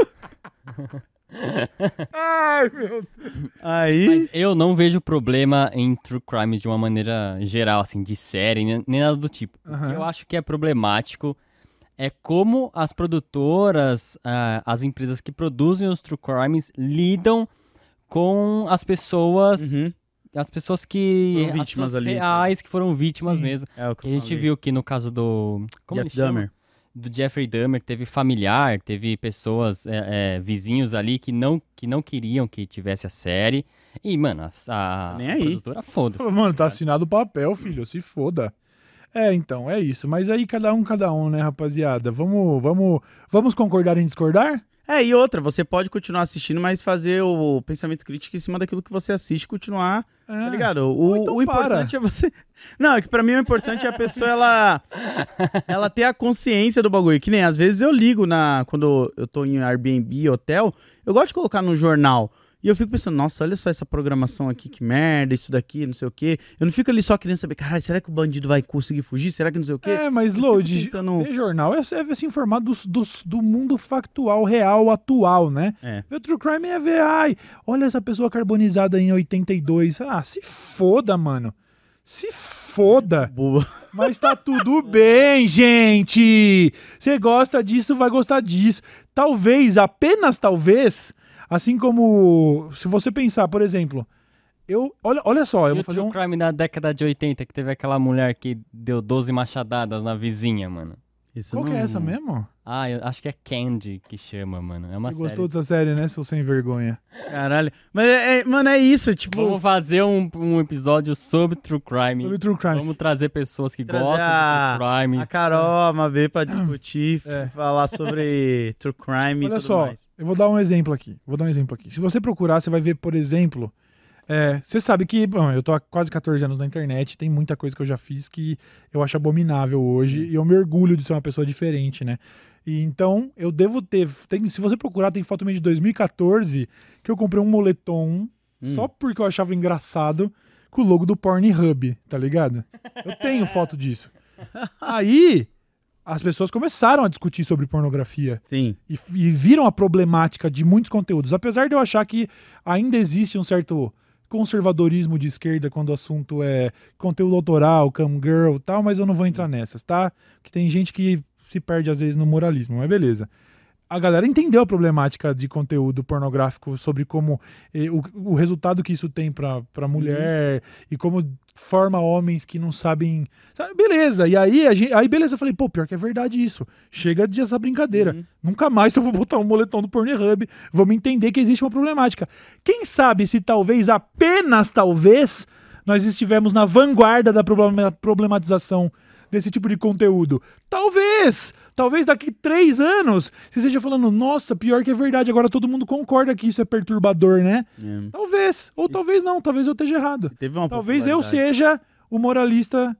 Ai, meu Deus. Aí. Mas eu não vejo problema em true crime de uma maneira geral, assim, de série, nem nada do tipo. O que eu acho que é problemático é como as produtoras, as empresas que produzem os true crimes lidam com as pessoas, Uhum. as pessoas que... Foram as vítimas pessoas ali. reais que foram vítimas Sim. mesmo. É o que Que eu a gente falei. viu que no caso do... Como ele Jeff chama? Dahmer. Do Jeffrey Dahmer, que teve familiar, teve pessoas, vizinhos ali que não queriam que tivesse a série. E, mano, a Nem aí. produtora foda-se. Mano, tá assinado o papel, filho, se foda. Então, é isso. Mas aí cada um, né, rapaziada? Vamos concordar em discordar? E outra, você pode continuar assistindo, mas fazer o pensamento crítico em cima daquilo que você assiste, continuar, tá ligado? Ou então O importante é você... Não, é que pra mim o importante é a pessoa, ela ter a consciência do bagulho. Que nem, às vezes eu ligo quando eu tô em Airbnb, hotel, eu gosto de colocar no jornal. E eu fico pensando, nossa, olha só essa programação aqui, que merda, isso daqui, não sei o quê. Eu não fico ali só querendo saber, caralho, será que o bandido vai conseguir fugir? Será que não sei o quê? Mas, Eu fico Load, tentando- ver jornal é se informar do mundo factual, real, atual, né? Ver true crime é ver, olha essa pessoa carbonizada em 82. Se foda, mano. Se foda. Boa. Mas tá tudo bem, gente. Você gosta disso, vai gostar disso. Talvez, apenas talvez, assim como se você pensar, por exemplo, Olha só, eu E vou o fazer True Crime da década de 80, que teve aquela mulher que deu 12 machadadas na vizinha, mano. Isso Qual que não... é essa mesmo? Ah, eu acho que é Candy que chama, mano. É uma Você série. gostou dessa série, né, seu sem vergonha? Caralho. Mas, mano, é isso, tipo... Vamos fazer um episódio sobre True Crime. Sobre True Crime. Vamos trazer pessoas que Trazer gostam de True Crime. A Carol, a Mabê pra discutir, É. falar sobre True Crime e Olha tudo só, mais. eu vou dar um exemplo aqui. Se você procurar, você vai ver, por exemplo... você sabe que, bom, eu tô há quase 14 anos na internet, tem muita coisa que eu já fiz que eu acho abominável hoje, e eu me orgulho de ser uma pessoa diferente, né? E então, eu devo ter... se você procurar, tem foto minha de 2014, que eu comprei um moletom, só porque eu achava engraçado, com o logo do Pornhub, tá ligado? Eu tenho foto disso. Aí, as pessoas começaram a discutir sobre pornografia. Sim. E viram a problemática de muitos conteúdos. Apesar de eu achar que ainda existe um certo conservadorismo de esquerda quando o assunto é conteúdo autoral, cam girl e tal, mas eu não vou entrar nessas, tá? Que tem gente que se perde às vezes no moralismo, mas beleza. A galera entendeu a problemática de conteúdo pornográfico sobre como o resultado que isso tem pra mulher e como forma homens que não sabem... Sabe? Beleza, e aí beleza, eu falei, pô, pior que é verdade isso. Chega dessa brincadeira. Nunca mais eu vou botar um moletom do Pornhub. Vamos entender que existe uma problemática. Quem sabe se talvez, apenas talvez, nós estivemos na vanguarda da problematização desse tipo de conteúdo. Talvez daqui 3 anos você esteja falando, nossa, pior que é verdade, agora todo mundo concorda que isso é perturbador, né? Talvez, ou talvez não, talvez eu esteja errado. Talvez eu seja o moralista,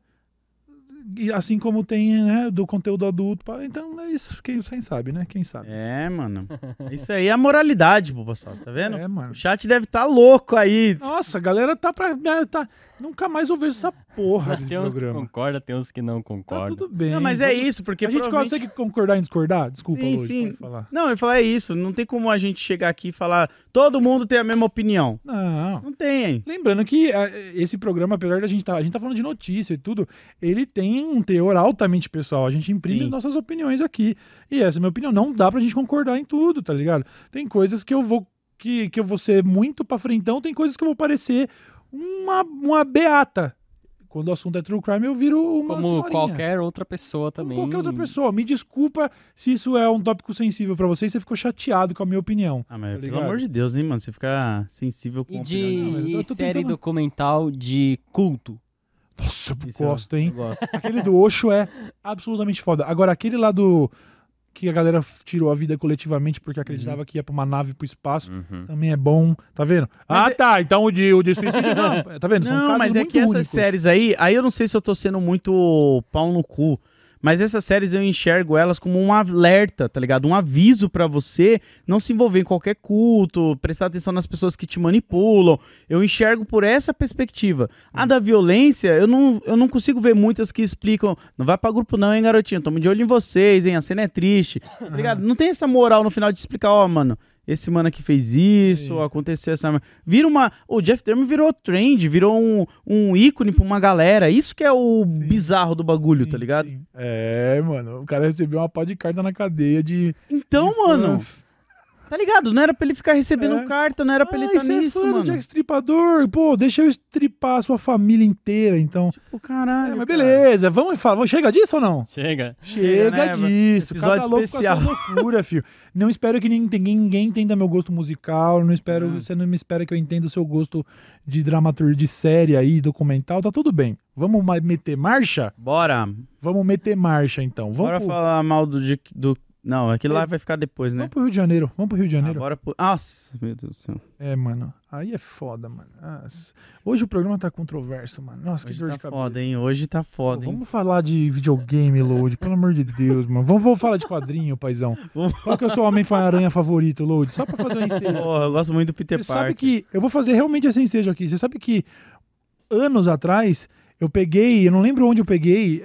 assim como tem, né, do conteúdo adulto. Então é isso, quem sabe, né? Quem sabe. É, mano. Isso aí é a moralidade, pô, pessoal, tá vendo? É, mano. O chat deve estar louco aí. Nossa, a galera tá nunca mais eu vejo essa porra desse Tem uns que programa. concordam, tem uns que não Tá concordam. tudo bem. Não, mas é isso, porque A gente provavelmente... consegue concordar em discordar? Desculpa, Sim, Lodi, sim. pode falar. Não, eu ia falar isso. Não tem como a gente chegar aqui e falar todo mundo tem a mesma opinião. Não. Não tem. Lembrando que esse programa, apesar de a gente tá falando de notícia e tudo, ele tem um teor altamente pessoal. A gente imprime Sim. as nossas opiniões aqui. E essa é a minha opinião. Não dá pra gente concordar em tudo, tá ligado? Tem coisas que eu vou ser muito pra frentão, tem coisas que eu vou parecer uma beata. Quando o assunto é true crime, eu viro uma Como senhorinha. qualquer outra pessoa também. Como qualquer outra pessoa. Me desculpa se isso é um tópico sensível pra você e você ficou chateado com a minha opinião. Ah, mas Tá pelo ligado? amor de Deus, hein, mano? Você fica sensível com E a opinião. mas eu de tô série tentando- documental de culto. Nossa, eu Isso eu gosto, hein? Eu gosto. Aquele do Osho é absolutamente foda. Agora, aquele lá do... que a galera tirou a vida coletivamente porque acreditava que ia pra uma nave pro espaço, também é bom. Tá vendo? Mas Tá. Então o de suicídio não. Tá vendo? São Não, casos mas é muito que essas únicos. séries aí eu não sei se eu tô sendo muito pau no cu, mas essas séries eu enxergo elas como um alerta, tá ligado? Um aviso pra você não se envolver em qualquer culto, prestar atenção nas pessoas que te manipulam. Eu enxergo por essa perspectiva. A da violência, eu não consigo ver muitas que explicam, não vai pra grupo não, hein, garotinho? Tamo de olho em vocês, hein? A cena é triste, tá ligado? Não tem essa moral no final de explicar, ó, mano, esse mano aqui fez isso, aconteceu essa... O Jeff Dahmer virou trend, virou um ícone pra uma galera. Isso que é o bizarro do bagulho, tá ligado? Sim. É, mano. O cara recebeu uma pá de carta na cadeia de... Então, de mano, fãs. tá ligado? Não era pra ele ficar recebendo carta, não era pra ele estar você nisso, é fã do mano. Jack Stripador. Pô, deixa eu estripar a sua família inteira, então. Tipo, caralho. Mas cara. beleza, vamos falar. Chega disso ou não? Chega. Chega né? disso. Episódio Cada louco especial. Com a sua loucura, filho. Não espero que ninguém entenda meu gosto musical. Não espero, Você não me espera que eu entenda o seu gosto de dramaturgia, de série aí, documental. Tá tudo bem. Vamos meter marcha? Bora. Vamos meter marcha, então. Bora falar mal do... Não, aquele lá vai ficar depois, né? Vamos pro Rio de Janeiro. Bora pro... Nossa, meu Deus do céu. É, mano. Aí é foda, mano. Nossa. Hoje o programa tá controverso, mano. Nossa, Hoje que dor tá de cabeça. foda, hein? Hoje tá foda, Pô, hein? vamos falar de videogame, Load. Pelo amor de Deus, mano. Vamos falar de quadrinho, paizão. Qual que é o seu Homem-Aranha favorito, Load? Só pra fazer um ensejo. Porra, eu gosto muito do Peter Você Parker. sabe que... Eu vou fazer realmente esse ensejo aqui. Você sabe que anos atrás eu peguei... Eu não lembro onde eu peguei...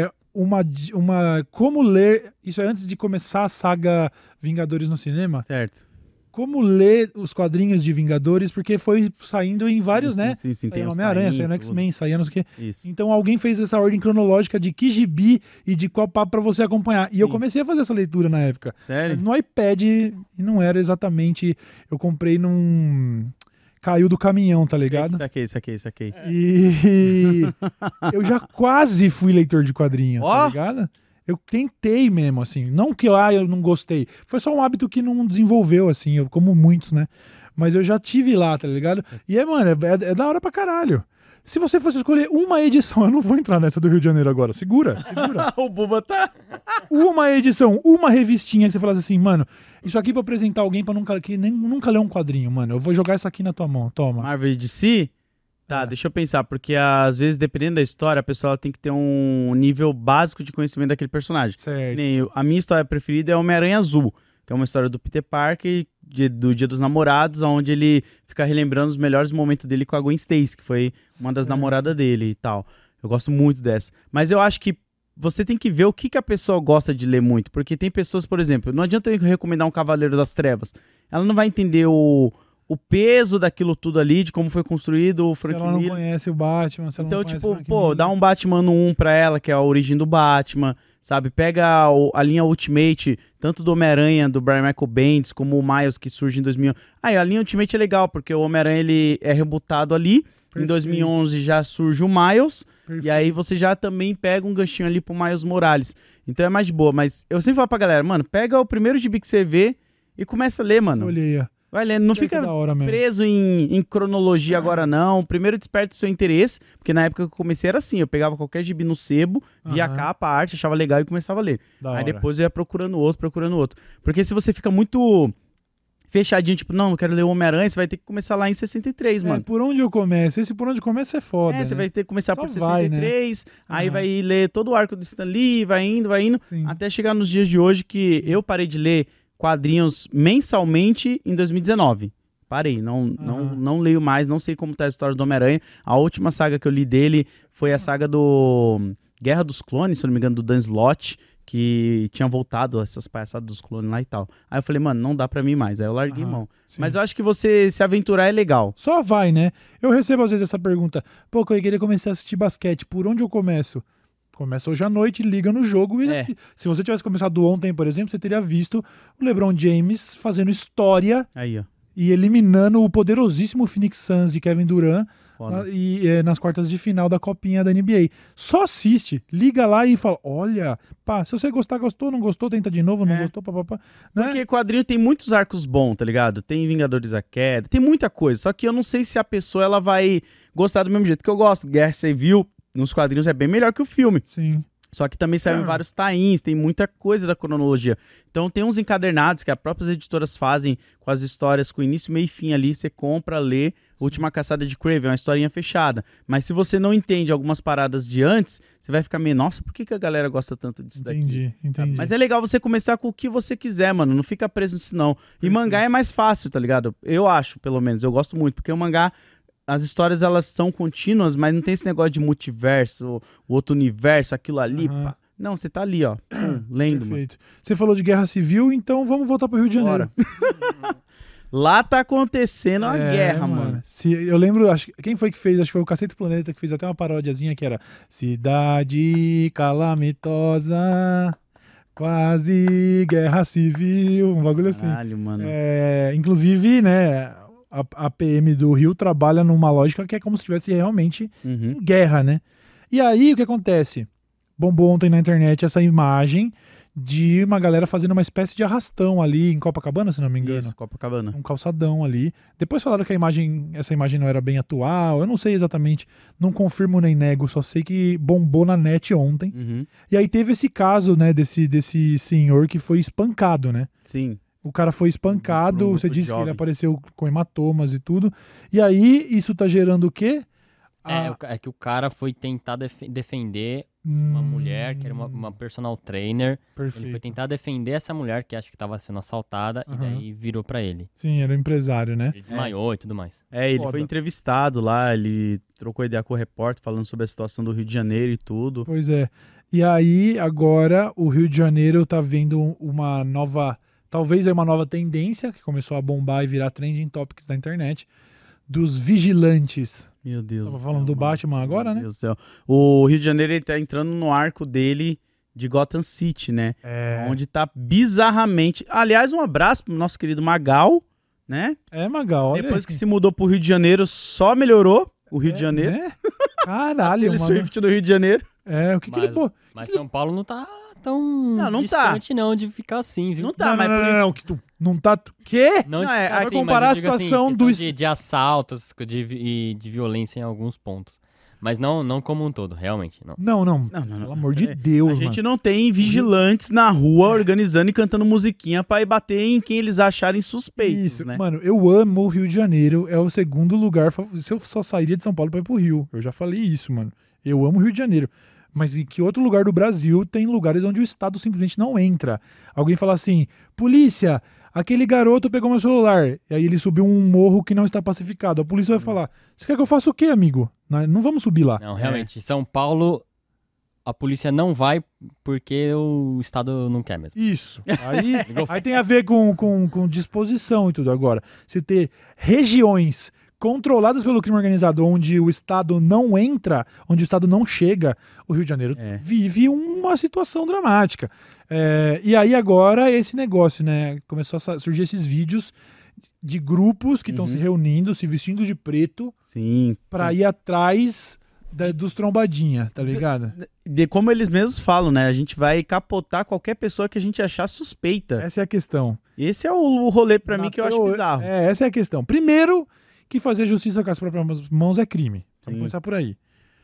Como ler... Isso é antes de começar a saga Vingadores no cinema. Certo. Como ler os quadrinhos de Vingadores, porque foi saindo em vários, né? Sim, tem Saiu os Homem-Aranha, tainhos, saiu no tudo. X-Men, saiu não sei o quê. Isso. Então alguém fez essa ordem cronológica de que gibi e de qual papo pra você acompanhar. E eu Sim. comecei a fazer essa leitura na época. Sério? Mas no iPad, e não era exatamente... Eu comprei num... caiu do caminhão, tá ligado? Saquei. E eu já quase fui leitor de quadrinho, tá ligado? Eu tentei mesmo, assim. Não que eu não gostei. Foi só um hábito que não desenvolveu, assim, como muitos, né? Mas eu já tive lá, tá ligado? E mano, é da hora pra caralho. Se você fosse escolher uma edição, eu não vou entrar nessa do Rio de Janeiro agora. Segura. O Buba tá... Uma edição, uma revistinha que você falasse assim, mano, isso aqui pra apresentar alguém pra nunca ler um quadrinho, mano. Eu vou jogar isso aqui na tua mão, toma. Marvel DC? Tá, deixa eu pensar, porque às vezes, dependendo da história, a pessoa tem que ter um nível básico de conhecimento daquele personagem. Certo. A minha história preferida é Homem-Aranha Azul, que é uma história do Peter Parker, do Dia dos Namorados, onde ele fica relembrando os melhores momentos dele com a Gwen Stacy, que foi uma das namoradas dele e tal. Eu gosto muito dessa. Mas eu acho que você tem que ver o que a pessoa gosta de ler muito, porque tem pessoas, por exemplo, não adianta eu recomendar um Cavaleiro das Trevas. Ela não vai entender o peso daquilo tudo ali, de como foi construído o Frank Miller. Se ela não conhece o Batman, se ela então, não conhece tipo, o Frank Miller. dá um Batman 1 pra ela, que é a origem do Batman, sabe? Pega a linha Ultimate, tanto do Homem-Aranha, do Brian Michael Bendis, como o Miles, que surge em 2000. A linha Ultimate é legal, porque o Homem-Aranha, ele é rebutado ali. Perfeito. Em 2011 já surge o Miles. Perfeito. E aí você já também pega um ganchinho ali pro Miles Morales. Então é mais de boa. Mas eu sempre falo pra galera, mano, pega o primeiro gibi que você vê e começa a ler, mano. Folheia. Vai lendo, não fica preso em cronologia agora não. Primeiro desperta o seu interesse, porque na época que eu comecei era assim, eu pegava qualquer gibi no sebo, via a capa, a arte, achava legal e começava a ler. Aí depois eu ia procurando outro. Porque se você fica muito fechadinho, tipo, não, eu quero ler o Homem-Aranha, você vai ter que começar lá em 63, mano. Por onde eu começo? Esse por onde começa é foda, você vai ter que começar Só por 63, né? Aí vai ler todo o arco do Stan Lee, vai indo, sim, até chegar nos dias de hoje que eu parei de ler quadrinhos mensalmente em 2019. Parei, não leio mais, não sei como tá a história do Homem-Aranha. A última saga que eu li dele foi a saga do Guerra dos Clones, se eu não me engano, do Dan Slott, que tinha voltado essas palhaçadas dos clones lá e tal. Aí eu falei, mano, não dá pra mim mais. Aí eu larguei mão. Sim. Mas eu acho que você se aventurar é legal. Só vai, né? Eu recebo às vezes essa pergunta, pô, eu queria começar a assistir basquete, por onde eu começo? Começa hoje à noite, liga no jogo e se você tivesse começado ontem, por exemplo, você teria visto o LeBron James fazendo história aí, ó, e eliminando o poderosíssimo Phoenix Suns de Kevin Durant nas quartas de final da copinha da NBA. Só assiste, liga lá e fala, olha, pá, se você gostar, gostou, não gostou, tenta de novo, não gostou, papapá. Né? Porque quadrinho tem muitos arcos bons, tá ligado? Tem Vingadores da Queda, tem muita coisa, só que eu não sei se a pessoa ela vai gostar do mesmo jeito que eu gosto. Guerra Civil nos quadrinhos é bem melhor que o filme. Sim. Só que também saem vários tie-ins, tem muita coisa da cronologia. Então tem uns encadernados que as próprias editoras fazem com as histórias com início, meio e fim ali. Você compra, lê. Última Caçada de Kraven, uma historinha fechada. Mas se você não entende algumas paradas de antes, você vai ficar meio, nossa, por que a galera gosta tanto disso daqui? Entendi. Mas é legal você começar com o que você quiser, mano. Não fica preso nisso, não. E mangá é mais fácil, tá ligado? Eu acho, pelo menos. Eu gosto muito, porque o mangá... As histórias, elas são contínuas, mas não tem esse negócio de multiverso, o outro universo, aquilo ali. Pá. Não, você tá ali, ó, lendo. Perfeito. Mano. Você falou de Guerra Civil, então vamos voltar pro Rio de Janeiro. Lá tá acontecendo a guerra, mano. Eu lembro, quem foi que fez? Acho que foi o Cacete Planeta, que fez até uma paródiazinha que era Cidade Calamitosa, quase Guerra Civil, um bagulho assim. Caralho, mano. Inclusive, né... A PM do Rio trabalha numa lógica que é como se estivesse realmente em guerra, né? E aí, o que acontece? Bombou ontem na internet essa imagem de uma galera fazendo uma espécie de arrastão ali em Copacabana, se não me engano. Isso, Copacabana. Um calçadão ali. Depois falaram que essa imagem não era bem atual, eu não sei exatamente, não confirmo nem nego, só sei que bombou na net ontem. E aí teve esse caso, né, desse senhor que foi espancado, né? Sim. O cara foi espancado, você disse que ele apareceu com hematomas e tudo. E aí, isso tá gerando o quê? É que o cara foi tentar defender uma mulher, que era uma personal trainer. Perfeito. Ele foi tentar defender essa mulher que acha que estava sendo assaltada e daí virou pra ele. Sim, era um empresário, né? Ele desmaiou e tudo mais. Ele foi entrevistado lá, ele trocou ideia com o repórter falando sobre a situação do Rio de Janeiro e tudo. Pois é. E aí, agora, o Rio de Janeiro tá vendo uma nova... Talvez é uma nova tendência que começou a bombar e virar trending topics da internet, dos vigilantes. Meu Deus. Tava falando do Batman agora, né? Meu Deus do céu. O Rio de Janeiro ele tá entrando no arco dele de Gotham City, né? Onde tá bizarramente... Aliás, um abraço pro nosso querido Magal, né? Magal, olha Depois aí. que se mudou pro Rio de Janeiro, só melhorou o Rio de Janeiro. Né? Caralho, Aquele mano. Swift do Rio de Janeiro. O que ele... Mas São Paulo não tá tão não distante não de ficar assim, viu? Não tá, mas Não, que tu não tá... Quê? Não, Não, é, vai vai comparar a situação de assaltos e de violência em alguns pontos. Mas não como um todo, realmente. Não. Não. Pelo amor de Deus, A mano. gente não tem vigilantes na rua organizando e cantando musiquinha pra ir bater em quem eles acharem suspeitos, Isso, né? mano, eu amo o Rio de Janeiro, é o segundo lugar, se eu só sairia de São Paulo pra ir pro Rio, eu já falei isso, mano, eu amo o Rio de Janeiro, mas em que outro lugar do Brasil tem lugares onde o Estado simplesmente não entra? Alguém fala assim, polícia, aquele garoto pegou meu celular, e aí ele subiu um morro que não está pacificado, a polícia vai falar, você quer que eu faça o quê, amigo? Não vamos subir lá. Não, realmente, São Paulo, a polícia não vai porque o Estado não quer mesmo. Isso. Aí tem a ver com disposição e tudo. Agora, se ter regiões controladas pelo crime organizado, onde o Estado não entra, onde o Estado não chega, o Rio de Janeiro vive uma situação dramática. E aí agora esse negócio, né? Começou a surgir esses vídeos de grupos que estão se reunindo, se vestindo de preto, Sim. pra ir atrás dos trombadinha, tá ligado? De como eles mesmos falam, né? A gente vai capotar qualquer pessoa que a gente achar suspeita. Essa é a questão. Esse é o rolê pra mim que eu acho bizarro. Essa é a questão. Primeiro, que fazer justiça com as próprias mãos é crime. Vamos Sim. começar por aí.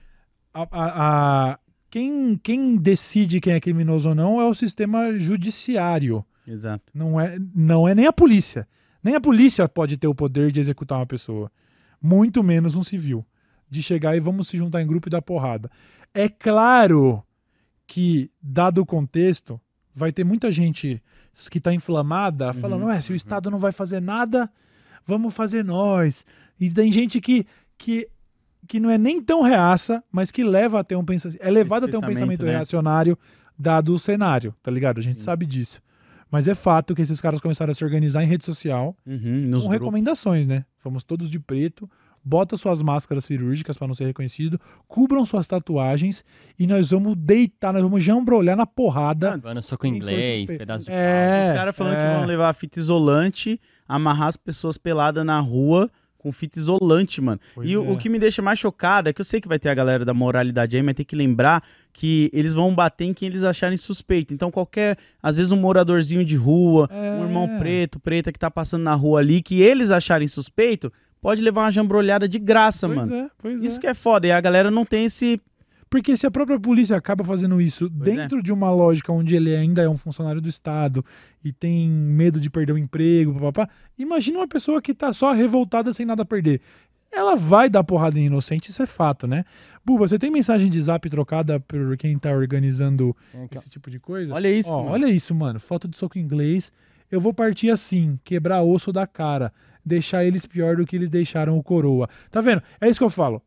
Quem decide quem é criminoso ou não é o sistema judiciário. Exato. Não é nem a polícia. Nem a polícia pode ter o poder de executar uma pessoa. Muito menos um civil. De chegar e vamos se juntar em grupo e dar porrada. É claro que, dado o contexto, vai ter muita gente que tá inflamada falando, se o Estado não vai fazer nada, vamos fazer nós. E tem gente que não é nem tão reaça, mas que leva a ter um pensamento. É levado a ter um pensamento né? reacionário dado o cenário, tá ligado? A gente sabe disso. Mas é fato que esses caras começaram a se organizar em rede social Nos com recomendações, né? Vamos todos de preto, bota suas máscaras cirúrgicas para não ser reconhecido, cubram suas tatuagens e nós vamos deitar, nós vamos jambrolhar na porrada. Dando soco em inglês, pedaço de pau. Os caras falando que vão levar fita isolante, amarrar as pessoas peladas na rua com fita isolante, mano. O que me deixa mais chocado é que eu sei que vai ter a galera da moralidade aí, mas tem que lembrar que eles vão bater em quem eles acharem suspeito. Então às vezes um moradorzinho de rua, um irmão preta que tá passando na rua ali, que eles acharem suspeito, pode levar uma jambrolhada de graça, mano. Isso que é foda, e a galera não tem esse... Porque se a própria polícia acaba fazendo isso dentro de uma lógica onde ele ainda é um funcionário do Estado e tem medo de perder o emprego, imagina uma pessoa que tá só revoltada sem nada a perder. Ela vai dar porrada em inocente, isso é fato, né? Buba, você tem mensagem de zap trocada por quem tá organizando esse tipo de coisa? Olha isso, mano. Olha isso, mano. Foto de soco em inglês. Eu vou partir assim, quebrar osso da cara, deixar eles pior do que eles deixaram o coroa. Tá vendo? É isso que eu falo.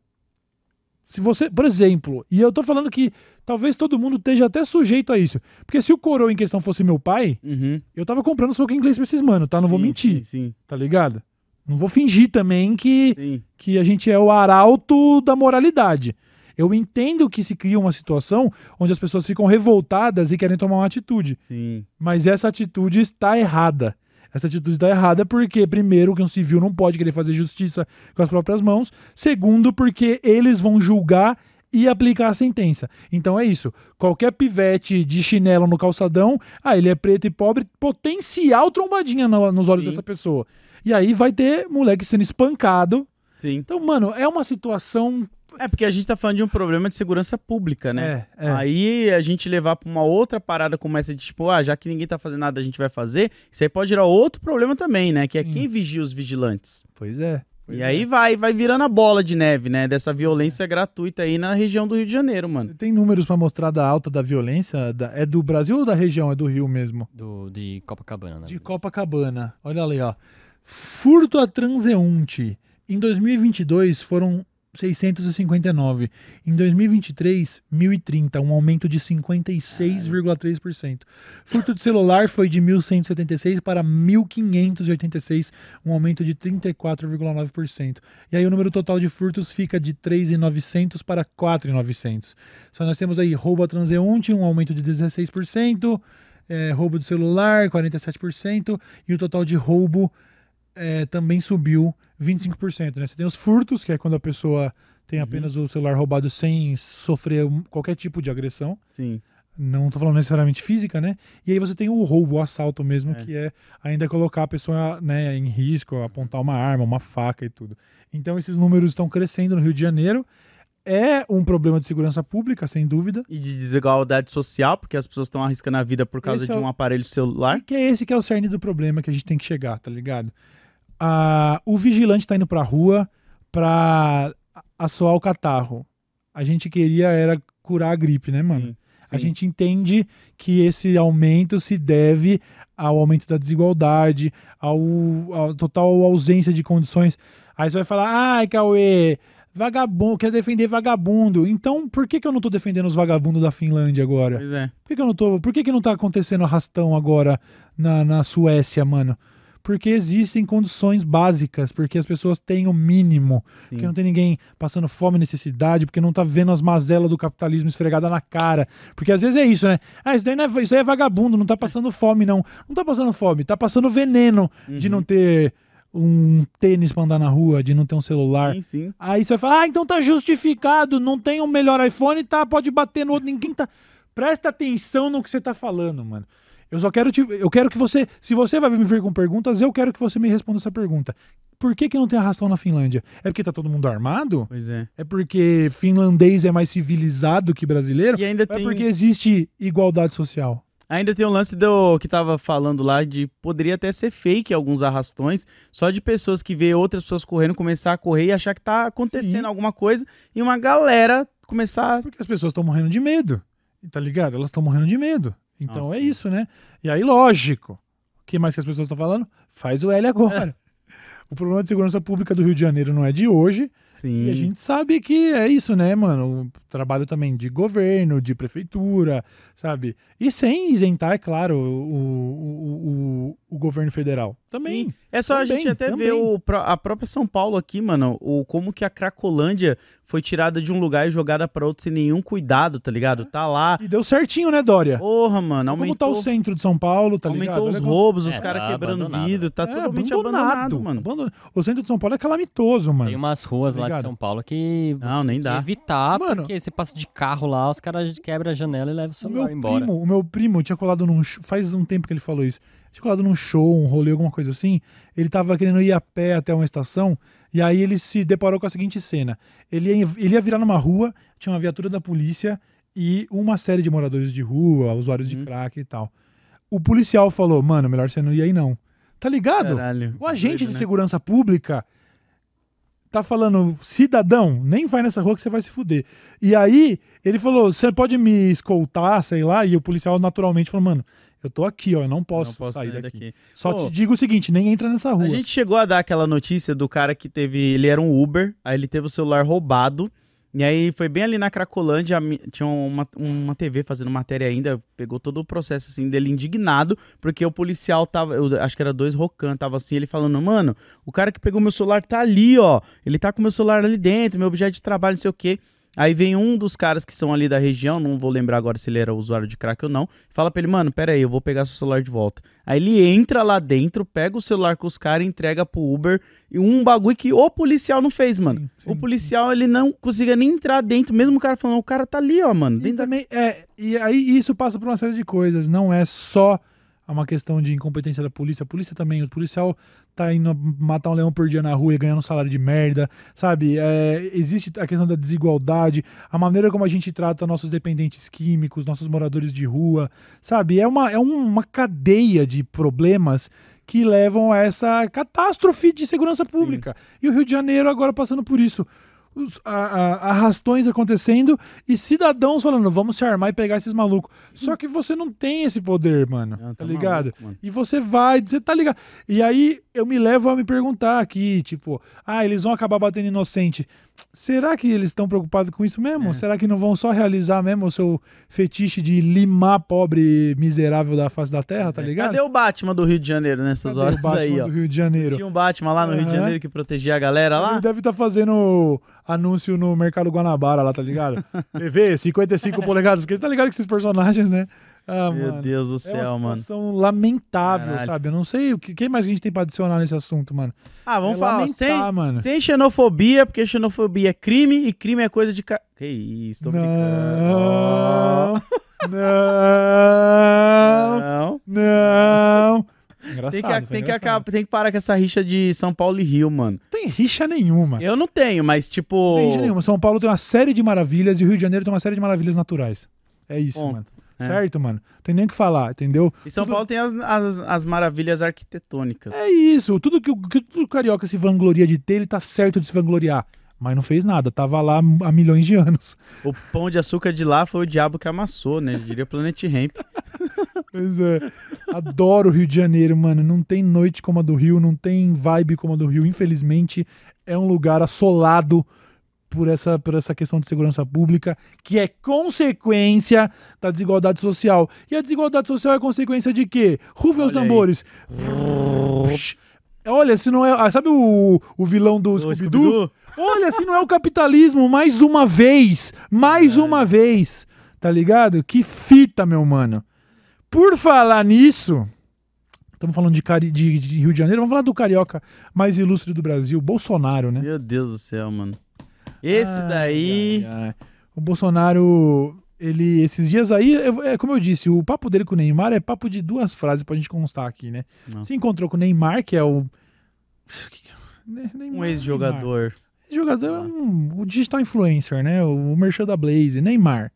Se você, por exemplo, e eu tô falando que talvez todo mundo esteja até sujeito a isso. Porque se o coroa em questão fosse meu pai, eu tava comprando soco em inglês pra esses mano, tá? Não vou mentir. Sim. Tá ligado? Não vou fingir também que a gente é o arauto da moralidade. Eu entendo que se cria uma situação onde as pessoas ficam revoltadas e querem tomar uma atitude. Sim. Mas essa atitude está errada. Essa atitude está errada porque, primeiro, que um civil não pode querer fazer justiça com as próprias mãos. Segundo, porque eles vão julgar e aplicar a sentença. Então é isso. Qualquer pivete de chinelo no calçadão, ele é preto e pobre, potencial trombadinha nos olhos dessa pessoa. E aí vai ter moleque sendo espancado. Sim. Então, mano, é uma situação... porque a gente tá falando de um problema de segurança pública, né? Aí a gente levar pra uma outra parada como essa de tipo, já que ninguém tá fazendo nada, a gente vai fazer. Isso aí pode gerar outro problema também, né? Que é quem vigia os vigilantes. Pois é. Aí vai virando a bola de neve, né? Dessa violência gratuita aí na região do Rio de Janeiro, mano. Você tem números pra mostrar da alta da violência? É do Brasil ou da região? É do Rio mesmo? De Copacabana, né? De Copacabana. Olha ali, ó. Furto a transeunte. Em 2022 foram 659. Em 2023, 1.030, um aumento de 56,3%. Furto de celular foi de 1.176 para 1.586, um aumento de 34,9%. E aí o número total de furtos fica de 3.900 para 4.900. Só nós temos aí roubo a transeunte, um aumento de 16%, roubo de celular, 47%, e o total de roubo também subiu 25%, né? Você tem os furtos, que é quando a pessoa tem apenas o celular roubado sem sofrer qualquer tipo de agressão. Sim. Não tô falando necessariamente física, né? E aí você tem o roubo, o assalto mesmo, que é ainda colocar a pessoa, né, em risco, apontar uma arma, uma faca e tudo. Então esses números estão crescendo no Rio de Janeiro. É um problema de segurança pública, sem dúvida. E de desigualdade social, porque as pessoas estão arriscando a vida por causa de um aparelho celular. E que é esse que é o cerne do problema que a gente tem que chegar, tá ligado? O vigilante tá indo pra rua pra assoar o catarro. A gente queria era curar a gripe, né, mano? Sim. A gente entende que esse aumento se deve ao aumento da desigualdade, à total ausência de condições. Aí você vai falar, ai, Cauê, vagabundo, quer defender vagabundo. Então, por que eu não tô defendendo os vagabundos da Finlândia agora? Pois é. Por que não tá acontecendo arrastão agora na Suécia, mano? Porque existem condições básicas, porque as pessoas têm o mínimo, Sim. porque não tem ninguém passando fome e necessidade, porque não tá vendo as mazelas do capitalismo esfregada na cara. Porque às vezes é isso, né? Isso aí é vagabundo, não tá passando fome, não. Não tá passando fome, tá passando veneno de não ter um tênis pra andar na rua, de não ter um celular. Sim, sim. Aí você vai falar, então tá justificado, não tem um melhor iPhone, tá, pode bater no outro, ninguém tá... Presta atenção no que você tá falando, mano. Eu quero que você, se você vai me vir com perguntas, eu quero que você me responda essa pergunta. Por que não tem arrastão na Finlândia? É porque tá todo mundo armado? Pois é. É porque finlandês é mais civilizado que brasileiro? E ainda é porque existe igualdade social? Ainda tem o lance do que tava falando lá de poderia até ser fake alguns arrastões, só de pessoas que vê outras pessoas correndo, começar a correr e achar que tá acontecendo alguma coisa e uma galera começar... Porque as pessoas estão morrendo de medo, tá ligado? Elas estão morrendo de medo. Então Nossa. É isso, né? E aí, lógico, o que mais que as pessoas estão falando? Faz o L agora. O problema de segurança pública do Rio de Janeiro não é de hoje. Sim. E a gente sabe que é isso, né, mano? O trabalho também de governo, de prefeitura, sabe? E sem isentar, é claro, o governo federal. Também. Sim. É só também, a gente até ver a própria São Paulo aqui, mano, como que a Cracolândia foi tirada de um lugar e jogada pra outro sem nenhum cuidado, tá ligado? Tá lá. E deu certinho, né, Dória? Porra, mano, aumentou. Como tá o centro de São Paulo, tá ligado? Aumentou os roubos, os caras quebrando vidro, tá totalmente abandonado, mano. O centro de São Paulo é calamitoso, mano. Tem umas ruas lá de São Paulo que você não, nem tem dá. que evitar, mano, porque você passa de carro lá, os caras quebram a janela e levam o celular embora. O meu primo tinha colado faz um tempo que ele falou isso, tinha colado num show, um rolê, alguma coisa assim, ele tava querendo ir a pé até uma estação, e aí ele se deparou com a seguinte cena, ele ia virar numa rua, tinha uma viatura da polícia e uma série de moradores de rua, usuários de crack e tal. O policial falou, mano, melhor você não ir aí não. Tá ligado? Caralho, o agente de segurança pública tá falando, cidadão, nem vai nessa rua que você vai se fuder. E aí, ele falou, você pode me escoltar, sei lá, e o policial naturalmente falou, mano, eu tô aqui, ó, eu não posso sair daqui. Só te digo o seguinte, nem entra nessa rua. A gente chegou a dar aquela notícia do cara que ele era um Uber, aí ele teve o celular roubado, e aí foi bem ali na Cracolândia, tinha uma TV fazendo matéria ainda, pegou todo o processo assim dele indignado, porque o policial tava, eu acho que era 2 Rocan, tava assim, ele falando, mano, o cara que pegou meu celular tá ali, ó, ele tá com meu celular ali dentro, meu objeto de trabalho, não sei o quê. Aí vem um dos caras que são ali da região, não vou lembrar agora se ele era usuário de crack ou não, fala pra ele, mano, pera aí, eu vou pegar seu celular de volta. Aí ele entra lá dentro, pega o celular com os caras e entrega pro Uber, e um bagulho que o policial não fez, mano. Sim. O policial, ele não conseguia nem entrar dentro, mesmo o cara falando, o cara tá ali, ó, mano. E também, e aí isso passa por uma série de coisas, não é só uma questão de incompetência da polícia. A polícia também, o policial tá indo matar um leão por dia na rua e ganhando um salário de merda, sabe? Existe a questão da desigualdade, a maneira como a gente trata nossos dependentes químicos, nossos moradores de rua, sabe? É uma cadeia de problemas que levam a essa catástrofe de segurança pública. Sim. E o Rio de Janeiro agora passando por isso. Arrastões acontecendo e cidadãos falando, vamos se armar e pegar esses malucos. Só que você não tem esse poder, mano. Não, tá ligado? Maluco, mano. E você tá ligado? E aí eu me levo a me perguntar aqui, tipo, eles vão acabar batendo inocente. Será que eles estão preocupados com isso mesmo? Será que não vão só realizar mesmo o seu fetiche de limar pobre miserável da face da terra, tá ligado? Cadê o Batman do Rio de Janeiro nessas horas aí, ó? Cadê o Batman do Rio de Janeiro? Tinha um Batman lá no Rio de Janeiro que protegia a galera lá? Ele deve estar fazendo anúncio no Mercado Guanabara lá, tá ligado? TV, 55 polegadas, porque você tá ligado que esses personagens, né? Meu Deus do céu, é uma mano. situação lamentável, Caralho. sabe? Eu não sei o que mais a gente tem pra adicionar nesse assunto, mano. Vamos falar, mano. sem xenofobia, porque xenofobia é crime e crime é coisa de... Que isso, tô brincando. Não. Engraçado, tem que parar com essa rixa de São Paulo e Rio, mano. Não tem rixa nenhuma. Eu não tenho, mas tipo... Não tem rixa nenhuma. São Paulo tem uma série de maravilhas e o Rio de Janeiro tem uma série de maravilhas naturais. É isso, Ponto. mano. Certo, mano? Não tem nem o que falar, entendeu? E São Paulo tem as maravilhas arquitetônicas. É isso. Tudo que o carioca se vangloria de ter, ele tá certo de se vangloriar. Mas não fez nada. Tava lá há milhões de anos. O pão de açúcar de lá foi o diabo que amassou, né? Eu diria Planet Hemp. Pois é. Adoro o Rio de Janeiro, mano. Não tem noite como a do Rio, não tem vibe como a do Rio. Infelizmente, é um lugar assolado por essa questão de segurança pública, que é consequência da desigualdade social. E a desigualdade social é consequência de quê? Rufem os tambores. Olha, se não é... Sabe o vilão do Scooby-Doo? Olha, se não é o capitalismo, mais uma vez, tá ligado? Que fita, meu mano. Por falar nisso, estamos falando de Rio de Janeiro, vamos falar do carioca mais ilustre do Brasil, Bolsonaro, né? Meu Deus do céu, mano. Esse daí... O Bolsonaro, ele, esses dias aí, como eu disse, o papo dele com o Neymar é papo de 2 frases pra gente constar aqui, né? Nossa. Se encontrou com o Neymar, que é o... Um ex-jogador. Jogador, o digital influencer, né? O merchan da Blaze, Neymar.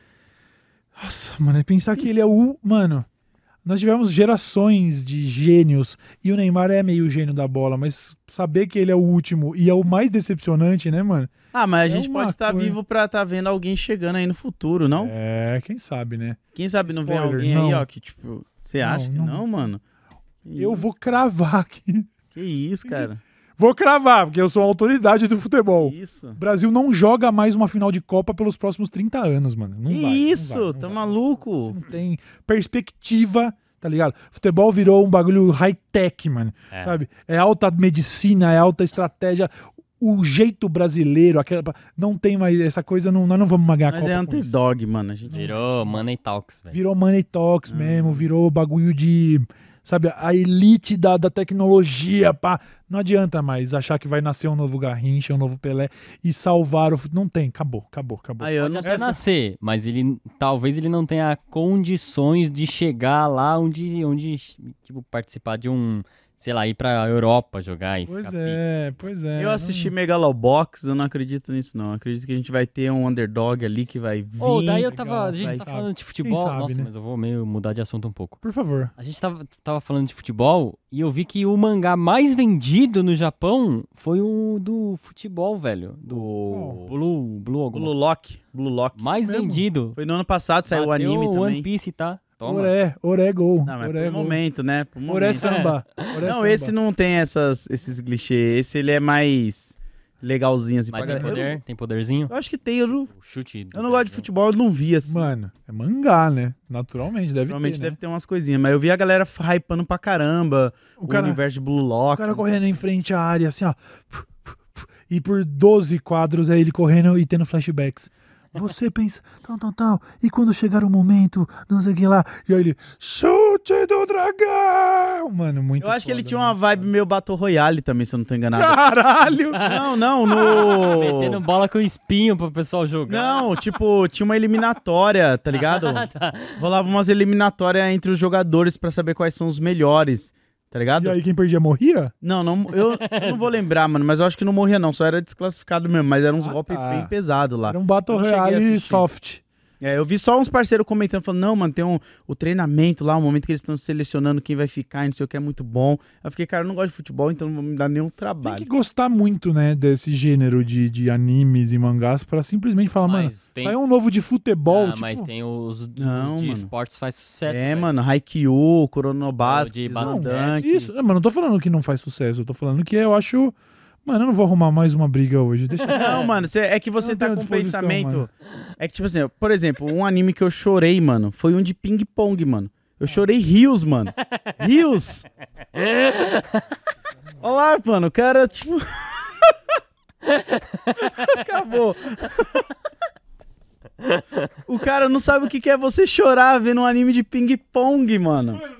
Nossa, mano, é pensar que ele é o... Mano, nós tivemos gerações de gênios e o Neymar é meio gênio da bola, mas saber que ele é o último e é o mais decepcionante, né, mano? Mas a gente pode estar vivo pra estar vendo alguém chegando aí no futuro, não? Quem sabe, né? Quem sabe não vem Spoiler, alguém não. aí, ó, que tipo... Você acha que não, mano? Eu vou cravar aqui. Que isso, cara? Vou cravar, porque eu sou a autoridade do futebol. Isso. O Brasil não joga mais uma final de Copa pelos próximos 30 anos, mano. Não Que vai, isso? não Tá vai. maluco? Não tem perspectiva, tá ligado? Futebol virou um bagulho high-tech, mano. Sabe? É alta medicina, é alta estratégia. O jeito brasileiro, não tem mais essa coisa, nós não vamos ganhar a Mas Copa é com isso. underdog, mano. A gente... Virou Money Talks, velho. Virou Money Talks mesmo, virou bagulho de... Sabe, a elite da tecnologia, pá. Não adianta mais achar que vai nascer um novo Garrincha, um novo Pelé e salvar o... Não tem, acabou. Aí eu Pode não até nascer, mas talvez ele não tenha condições de chegar lá onde tipo, participar de um, sei lá, ir pra Europa jogar e Pois ficar pois é. Eu assisti Megalobox, eu não acredito nisso, não. Eu acredito que a gente vai ter um underdog ali que vai vir. Daí Legal, a gente quem tá sabe? falando de futebol. Quem sabe, Nossa, né? mas eu vou meio mudar de assunto um pouco. Por favor. A gente tava falando de futebol e eu vi que o mangá mais vendido no Japão foi o do futebol, velho. Do Blue alguma. Blue Lock. Mais Mesmo? vendido. Foi no ano passado, saiu o Bateu anime também. One Piece, tá? Toma. Oré gol. Não, mas Oré por gol. momento, né? Por Oré momento. samba. Oré Não, samba. esse não tem esses clichês. Esse ele é mais legalzinho, assim. Mas pra tem galera. poder? Tem poderzinho? Eu acho que tem. Eu não O chute. do gosto de dragão. futebol, eu não vi assim. Mano, é mangá, né? Naturalmente, deve Provavelmente ter, deve né? ter umas coisinhas. Mas eu vi a galera hypando pra caramba o universo de Blue Lock. O cara correndo em frente à área, assim, ó. E por 12 quadros é ele correndo e tendo flashbacks. Você pensa, tal. E quando chegar o momento, não sei o que lá. E aí ele, chute do dragão. Mano, muito Eu acho que ele foda, tinha uma muito vibe foda. meio Battle Royale também, se eu não tô enganado. Caralho! Não, no... Metendo bola com espinho pro pessoal jogar. Não, tipo, tinha uma eliminatória, tá ligado? Tá. Rolava umas eliminatórias entre os jogadores pra saber quais são os melhores, tá ligado? E aí quem perdia morria? Não, eu não vou lembrar, mano, mas eu acho que não morria não, só era desclassificado mesmo, mas eram uns golpes bem pesados lá. Era um Battle Eu não cheguei a Royale assistir. soft. Eu vi só uns parceiros comentando, falando, não, mano, tem o treinamento lá, o momento que eles estão selecionando quem vai ficar, e não sei o que, é muito bom. Eu fiquei, cara, eu não gosto de futebol, então não vou me dar nenhum Tem trabalho. que gostar muito, né, desse gênero de animes e mangás pra simplesmente falar, mano, Mas tem- saiu um novo de futebol, tipo... Mas tem os de mano. esportes faz sucesso. É, velho. mano, Haikyuu, Coronobasket, De Não, Slandunk. isso, mas não tô falando que não faz sucesso, eu tô falando que eu acho... Mano, eu não vou arrumar mais uma briga hoje, deixa Não, mano, é que você Eu não tá tenho com disposição, pensamento. mano. É que, tipo assim, por exemplo, um anime que eu chorei, mano, foi um de ping-pong, mano. Eu chorei rios, mano. Rios! Olha lá, mano, o cara, tipo. Acabou. cara não sabe o que é você chorar vendo um anime de ping-pong, mano. Mano,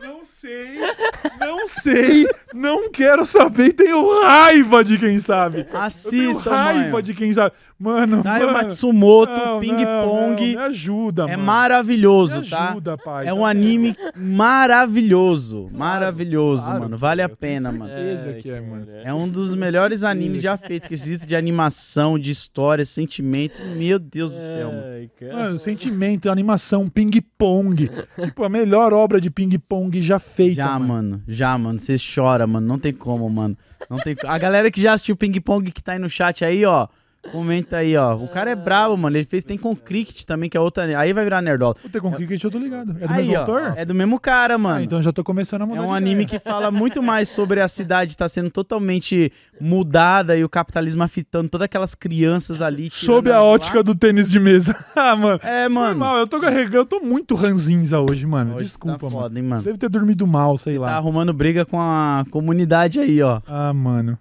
não sei, não quero saber, tenho raiva de quem sabe. Assista, tenho raiva mano. de quem sabe. Mano, Daio Matsumoto, não, ping-pong. me ajuda, É mano. maravilhoso, Me tá? ajuda, pai. É um anime maravilhoso. Maravilhoso, Claro, mano. Vale a eu tenho pena, mano. certeza que é, mano. É um dos melhores animes já feitos, que existe de animação, de história, sentimento. Meu Deus do céu, mano. Mano, sentimento, animação, ping-pong. Tipo, a melhor obra de ping-pong já feita, Já, mano. Já, mano. Você chora, mano. Não tem como, mano. Não tem... A galera que já assistiu ping-pong que tá aí no chat aí, ó. Comenta aí, ó. O cara é brabo, mano. Ele fez Tekken Cricket também, que é outra... Aí vai virar nerdola. O Tekken Cricket eu tô ligado. É do Aí, mesmo ó, autor? é do mesmo cara, mano. Então já tô começando a mudar É um de anime ideia. que fala muito mais sobre a cidade estar sendo totalmente mudada e o capitalismo afetando todas aquelas crianças ali. Sob tirando a elas ótica lá. do tênis de mesa. Ah, mano. É, mano. Normal, eu tô carregando, eu tô muito ranzinza hoje, mano. Hoje Desculpa, tá mano. foda, hein, mano. Deve ter dormido mal, sei Você lá. tá arrumando briga com a comunidade aí, ó. Ah, mano.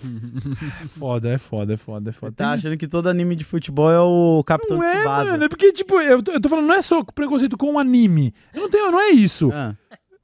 É foda. Tá achando que todo anime de futebol é o Capitão Não é, Tsubasa. mano. É porque, tipo, eu tô falando, não é só preconceito com o anime. Não é isso. Ah,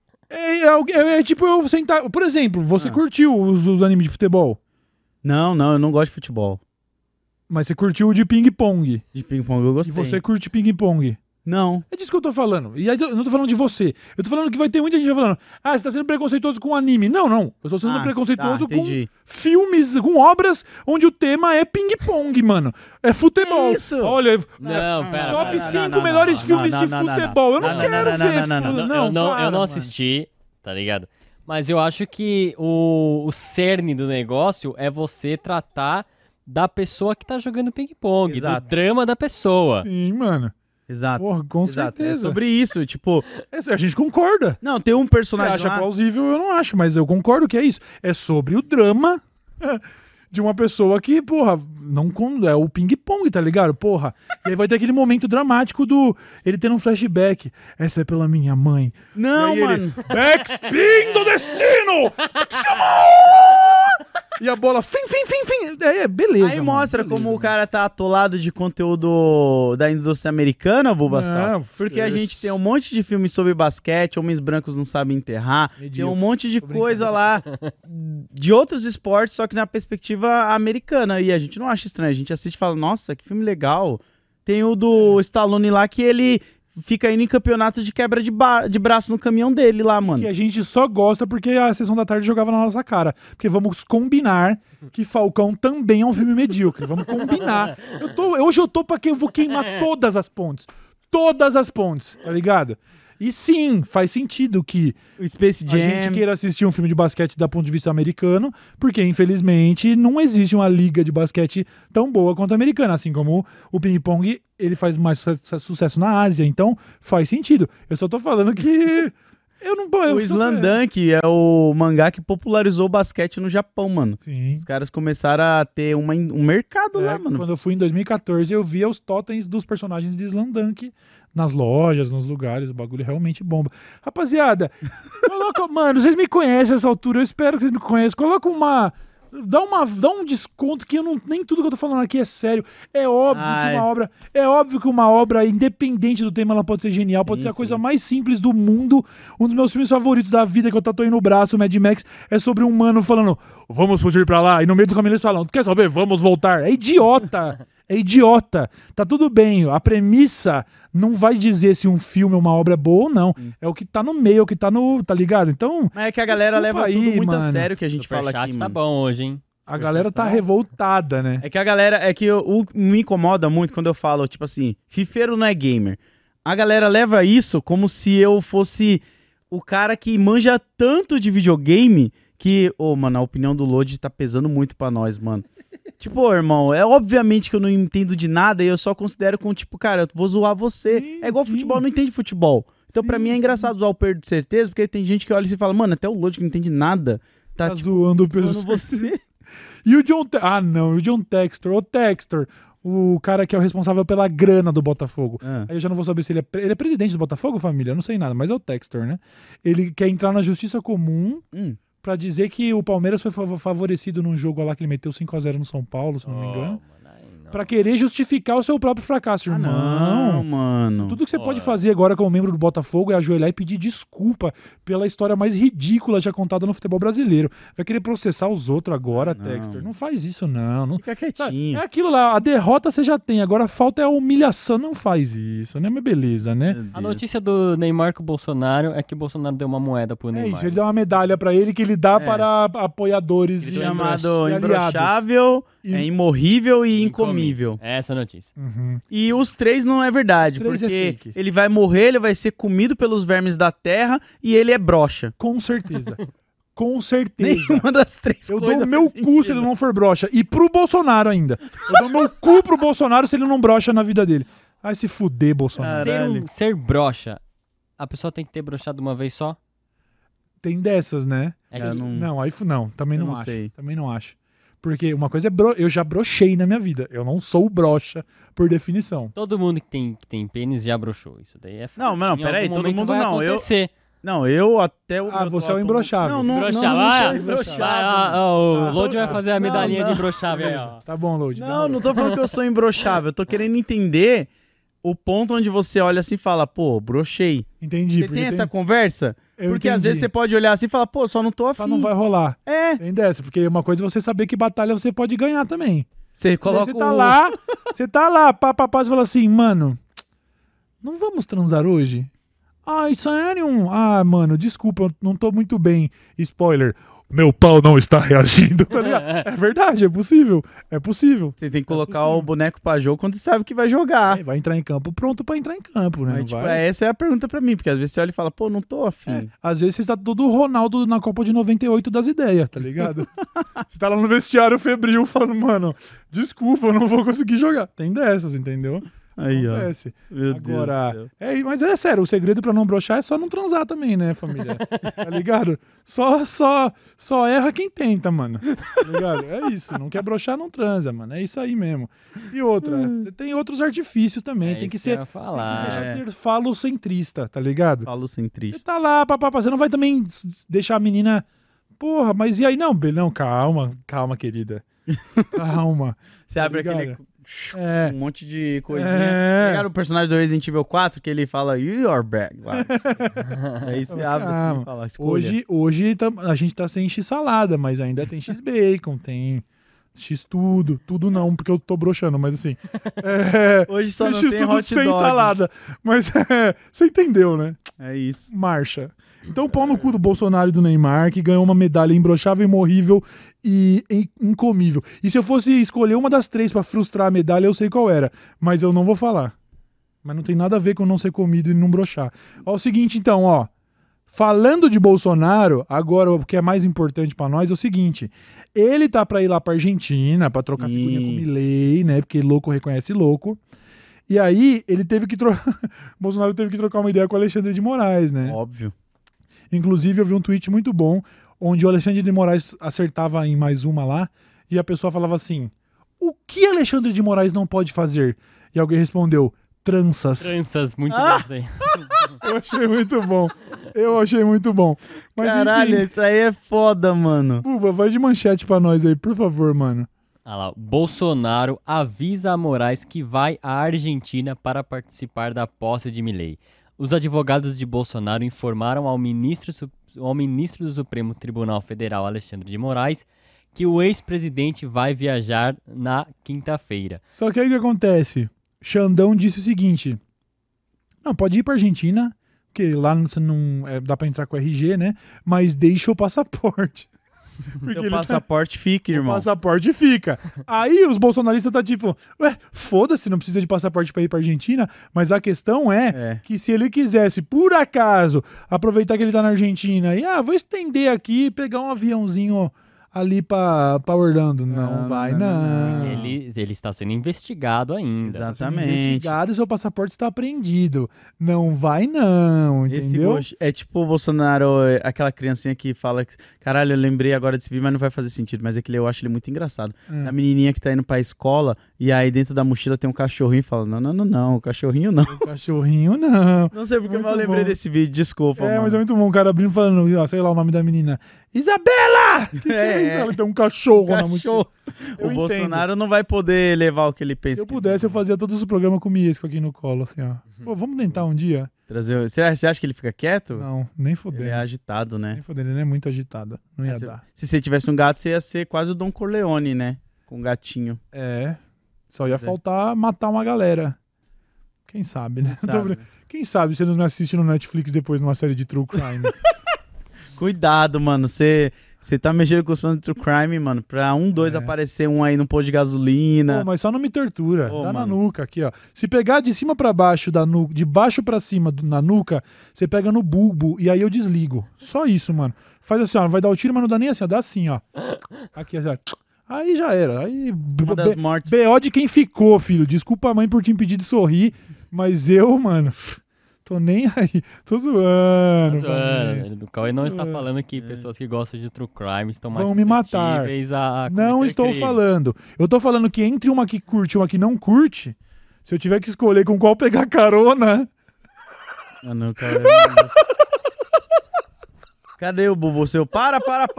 É tipo eu sentar. Por exemplo, você curtiu os animes de futebol, Não, eu não gosto de futebol. mas você curtiu o de ping-pong. De ping-pong eu E gostei. você curte ping-pong. Não. É disso que eu tô falando. E aí eu não tô falando de você. Eu tô falando que vai ter muita gente falando: ah, você tá sendo preconceituoso com anime. Não. Eu tô sendo preconceituoso com entendi. filmes, com obras onde o tema é ping-pong, mano. É futebol. Isso? Olha, Não, pera. top pera. 5 melhores filmes de futebol. Eu não quero ver. Eu não para, assisti, tá ligado? Mas eu acho que o cerne do negócio é você tratar da pessoa que tá jogando ping-pong, do Exato. drama da pessoa. Sim, mano. Exato. Porra, com Exato. É certeza. sobre isso, tipo... A gente concorda. Não, tem um Você personagem acha lá... plausível? Eu não acho, mas eu concordo que é isso. É sobre o drama de uma pessoa que, porra, não é o ping-pong, tá ligado? Porra. E aí vai ter aquele momento dramático do ele tendo um flashback. Essa é pela minha mãe. Não, E aí mano. Ele, Backspin do destino! E a bola, fim. Beleza. Aí mostra beleza, como o cara tá atolado de conteúdo da indústria americana, Bulbasaur. Não, Porque a gente tem um monte de filmes sobre basquete, homens brancos não sabem enterrar, tem um monte de coisa lá de outros esportes, só que na perspectiva americana. E a gente não acha estranho, a gente assiste e fala, nossa, que filme legal. Tem o do Stallone lá que ele fica indo em campeonato de quebra de braço no caminhão dele lá, mano. Que a gente só gosta porque a Sessão da Tarde jogava na nossa cara. Porque vamos combinar que Falcão também é um filme medíocre. Vamos combinar. Hoje eu tô pra que eu vou queimar todas as pontes. Todas as pontes, tá ligado? E sim, faz sentido que O Space Jam. a gente queira assistir um filme de basquete da ponto de vista americano, porque infelizmente não existe uma liga de basquete tão boa quanto a americana, assim como o ping-pong, ele faz mais sucesso na Ásia, então faz sentido. Eu só tô falando que O Slam Dunk é o mangá que popularizou o basquete no Japão, mano. Sim. Os caras começaram a ter um mercado lá, mano. Quando eu fui em 2014, eu via os totens dos personagens de Slam Dunk nas lojas, nos lugares, o bagulho realmente bomba. Rapaziada, mano, vocês me conhecem nessa altura, eu espero que vocês me conheçam. Coloca dá um desconto que nem tudo que eu tô falando aqui é sério. É óbvio que uma obra independente do tema ela pode ser genial, pode ser a coisa mais simples do mundo. Um dos meus filmes favoritos da vida que eu tatuei no braço, Mad Max, é sobre um mano falando: "Vamos fugir pra lá", e no meio do caminho eles falam: "Quer saber? Vamos voltar". É idiota. É idiota. Tá tudo bem. A premissa não vai dizer se um filme é uma obra boa ou não. É o que tá no meio, é o que tá no... Tá ligado? Então... Mas é que a galera leva aí, tudo muito a mano. sério que a gente fala aqui, Superchat tá mano. bom hoje, hein? A galera tá revoltada, né? É que a galera... É que me incomoda muito quando eu falo, tipo assim, fifeiro não é gamer. A galera leva isso como se eu fosse o cara que manja tanto de videogame que... Mano, a opinião do Lodi tá pesando muito pra nós, mano. Tipo, irmão, é obviamente que eu não entendo de nada e eu só considero como, tipo, cara, eu vou zoar você. Sim, é igual sim. futebol, não entende futebol. Então, pra Sim, mim, é engraçado zoar o Pedro de certeza, porque tem gente que olha e fala, mano, até o Lodi que não entende nada tá, tipo, zoando pelo zoando você. E o John... o John Textor. O Textor, o cara que é o responsável pela grana do Botafogo. Aí eu já não vou saber se ele é presidente do Botafogo, família? Eu não sei nada, mas é o Textor, né? Ele quer entrar na justiça comum... Pra dizer que o Palmeiras foi favorecido num jogo lá que ele meteu 5-0 no São Paulo, se não me engano. pra querer justificar o seu próprio fracasso, irmão. Não, mano. Tudo que você pode fazer agora como membro do Botafogo é ajoelhar e pedir desculpa pela história mais ridícula já contada no futebol brasileiro. Vai querer processar os outros agora, Textor. Não faz isso, não. Fica quietinho. É aquilo lá, a derrota você já tem, agora falta é a humilhação. Não faz isso, né? Mas beleza, né? A notícia do Neymar com o Bolsonaro é que o Bolsonaro deu uma moeda pro Neymar. É isso, ele deu uma medalha pra ele que ele dá para apoiadores e chamado e aliados. imbrochável, imorrível e incomível. Essa é a notícia. E os 3 não é verdade, Os 3 é porque fake. ele vai morrer, ele vai ser comido pelos vermes da terra e ele é broxa. Com certeza. Com certeza. Nenhuma das 3 Eu coisas dou o meu faz cu sentido. se ele não for broxa. E pro Bolsonaro ainda. Eu dou o meu cu pro Bolsonaro se ele não brocha na vida dele. Ai, se fuder, Bolsonaro. Caralho. Ser broxa, a pessoa tem que ter broxado uma vez só? Tem dessas, né? É Eu que- não- Não, também Eu não não acho. sei. Também não acho. Porque uma coisa é eu já brochei na minha vida. Eu não sou broxa, por definição. Todo mundo que tem pênis já broxou. Isso daí é Não, mas não, em peraí, algum todo momento mundo vai não, eu- acontecer. Não, eu até o. Ah, meu você é o atual- imbrochável. Não, não, Broxar, não, não vai, sou vai, imbrochável. O Load vai fazer a medalhinha não. de broxável aí, ó. Tá bom, Load. Não, não tô falando que eu sou imbrochável. Eu tô querendo entender o ponto onde você olha assim e fala, pô, brochei. Entendi. Você tem essa conversa? Eu Porque às entendi. vezes você pode olhar assim e falar, pô, só não tô afim. Só não vai rolar. É, Tem dessa, porque uma coisa é você saber que batalha você pode ganhar também. você coloca Você tá lá, pá, você fala assim, mano, não vamos transar hoje? Ai, sério? Ah, mano, desculpa, eu não tô muito bem. Spoiler, meu pau não está reagindo, tá ligado? É verdade, é possível. É possível. Você tem que colocar possível. o boneco pra jogo quando você sabe que vai jogar. É, vai entrar em campo pronto pra entrar em campo, né? Mas, Não tipo, vai? essa é a pergunta pra mim, porque às vezes você olha e fala, pô, não tô afim. É, às vezes você está todo Ronaldo na Copa de 98 das ideias, tá ligado? Você tá lá no vestiário febril falando, mano, desculpa, eu não vou conseguir jogar. Tem dessas, entendeu? Aí, ó. Acontece. Meu Deus do Agora, céu. mas é sério, o segredo pra não broxar é só não transar também, né, família? Tá ligado? Só erra quem tenta, mano. Tá ligado? É isso, não quer broxar, não transa, mano. É isso aí mesmo. E outra, você tem outros artifícios também, tem que isso que eu ser... ia falar. Tem que deixar de ser falocentrista, tá ligado? Falo sem Você triste. tá lá, papapá, você não vai também deixar a menina... Porra, mas e aí? Não, calma, querida. Calma. Você abre ligado? aquele É, um monte de coisinha. É. Pegaram o personagem do Resident Evil 4 que ele fala You're back. Aí você abre assim Calma. e fala, escolha. Hoje a gente tá sem X-salada, mas ainda tem X-bacon, tem X-tudo não, porque eu tô broxando, mas assim... Hoje só tem não tem X-tudo hot sem dog. salada, mas você entendeu, né? É isso. Marcha. Então, pau no cu do Bolsonaro e do Neymar, que ganhou uma medalha imbrochável, imorrível e incomível. E se eu fosse escolher uma das 3 pra frustrar a medalha, eu sei qual era. Mas eu não vou falar. Mas não tem nada a ver com não ser comido e não broxar. Ó, o seguinte, então, ó. Falando de Bolsonaro, agora o que é mais importante pra nós é o seguinte. Ele tá pra ir lá pra Argentina, pra trocar figurinha com o Milei, né? Porque louco reconhece louco. E aí, ele teve que Bolsonaro teve que trocar uma ideia com o Alexandre de Moraes, né? Óbvio. Inclusive, eu vi um tweet muito bom, onde o Alexandre de Moraes acertava em mais uma lá, e a pessoa falava assim, o que Alexandre de Moraes não pode fazer? E alguém respondeu, tranças. Tranças, muito Ah! bom daí. Eu achei muito bom. Mas Caralho, enfim, isso aí é foda, mano. Buba, vai de manchete pra nós aí, por favor, mano. Olha lá, Bolsonaro avisa a Moraes que vai à Argentina para participar da posse de Milei. Os advogados de Bolsonaro informaram ao ministro do Supremo Tribunal Federal, Alexandre de Moraes, que o ex-presidente vai viajar na quinta-feira. Só que aí o que acontece? Xandão disse o seguinte, não, pode ir pra Argentina, porque lá você não dá pra entrar com RG, né? Mas deixa o passaporte. Porque Seu ele passaporte fica, O irmão. passaporte fica. Aí os bolsonaristas tá tipo, ué, foda-se, não precisa de passaporte pra ir pra Argentina, mas a questão é que se ele quisesse, por acaso, aproveitar que ele tá na Argentina e, vou estender aqui e pegar um aviãozinho ali pra Orlando. Não vai, não. Ele está sendo investigado ainda. Exatamente. Investigado e seu passaporte está apreendido. Não vai, não, entendeu? É tipo o Bolsonaro, aquela criancinha que fala que, caralho, eu lembrei agora desse vídeo, mas não vai fazer sentido. Mas é que eu acho ele muito engraçado. A menininha que tá indo pra escola E aí dentro da mochila tem um cachorrinho e fala, não, o cachorrinho não. O cachorrinho não. Não sei porque Muito eu lembrei bom. desse vídeo, desculpa, mano. Mas é muito bom o cara abrindo e falando, ó, sei lá o nome da menina. Isabela! Que é isso? Ela tem um cachorro na mochila. O Bolsonaro não vai poder levar o que ele pensa. Se eu pudesse, eu fazia todos os programas com o Miesco aqui no colo, assim, ó. Pô, vamos tentar um dia? Você acha que ele fica quieto? Não, nem fodendo. Ele é agitado, né? Nem fodendo, ele é muito agitado. Não ia dar. Se você tivesse um gato, você ia ser quase o Don Corleone, né? Com um gatinho. Só ia faltar matar uma galera. Quem sabe, né? Quem sabe você não me assiste no Netflix depois numa série de True Crime. Cuidado, mano. Você tá mexendo com os fãs de True Crime, mano. Pra aparecer um aí no posto de gasolina. Pô, mas só não me tortura. Dá na nuca aqui, ó. Se pegar de cima pra baixo da nuca, de baixo pra cima na nuca, você pega no bulbo e aí eu desligo. Só isso, mano. Faz assim, ó. Vai dar o tiro, mas não dá nem assim, ó. Dá assim, ó. Aqui, ó. Aí já era. Aí, uma das mortes. B.O. de quem ficou, filho. Desculpa a mãe por te impedir de sorrir, mas eu, mano, tô nem aí. Tô zoando. O Cauê não está falando que pessoas que gostam de True Crime estão mais vão me matar. Não estou falando. Eu tô falando que entre uma que curte e uma que não curte, se eu tiver que escolher com qual pegar carona... Não, Cauê... Cadê o Bubu seu? Para!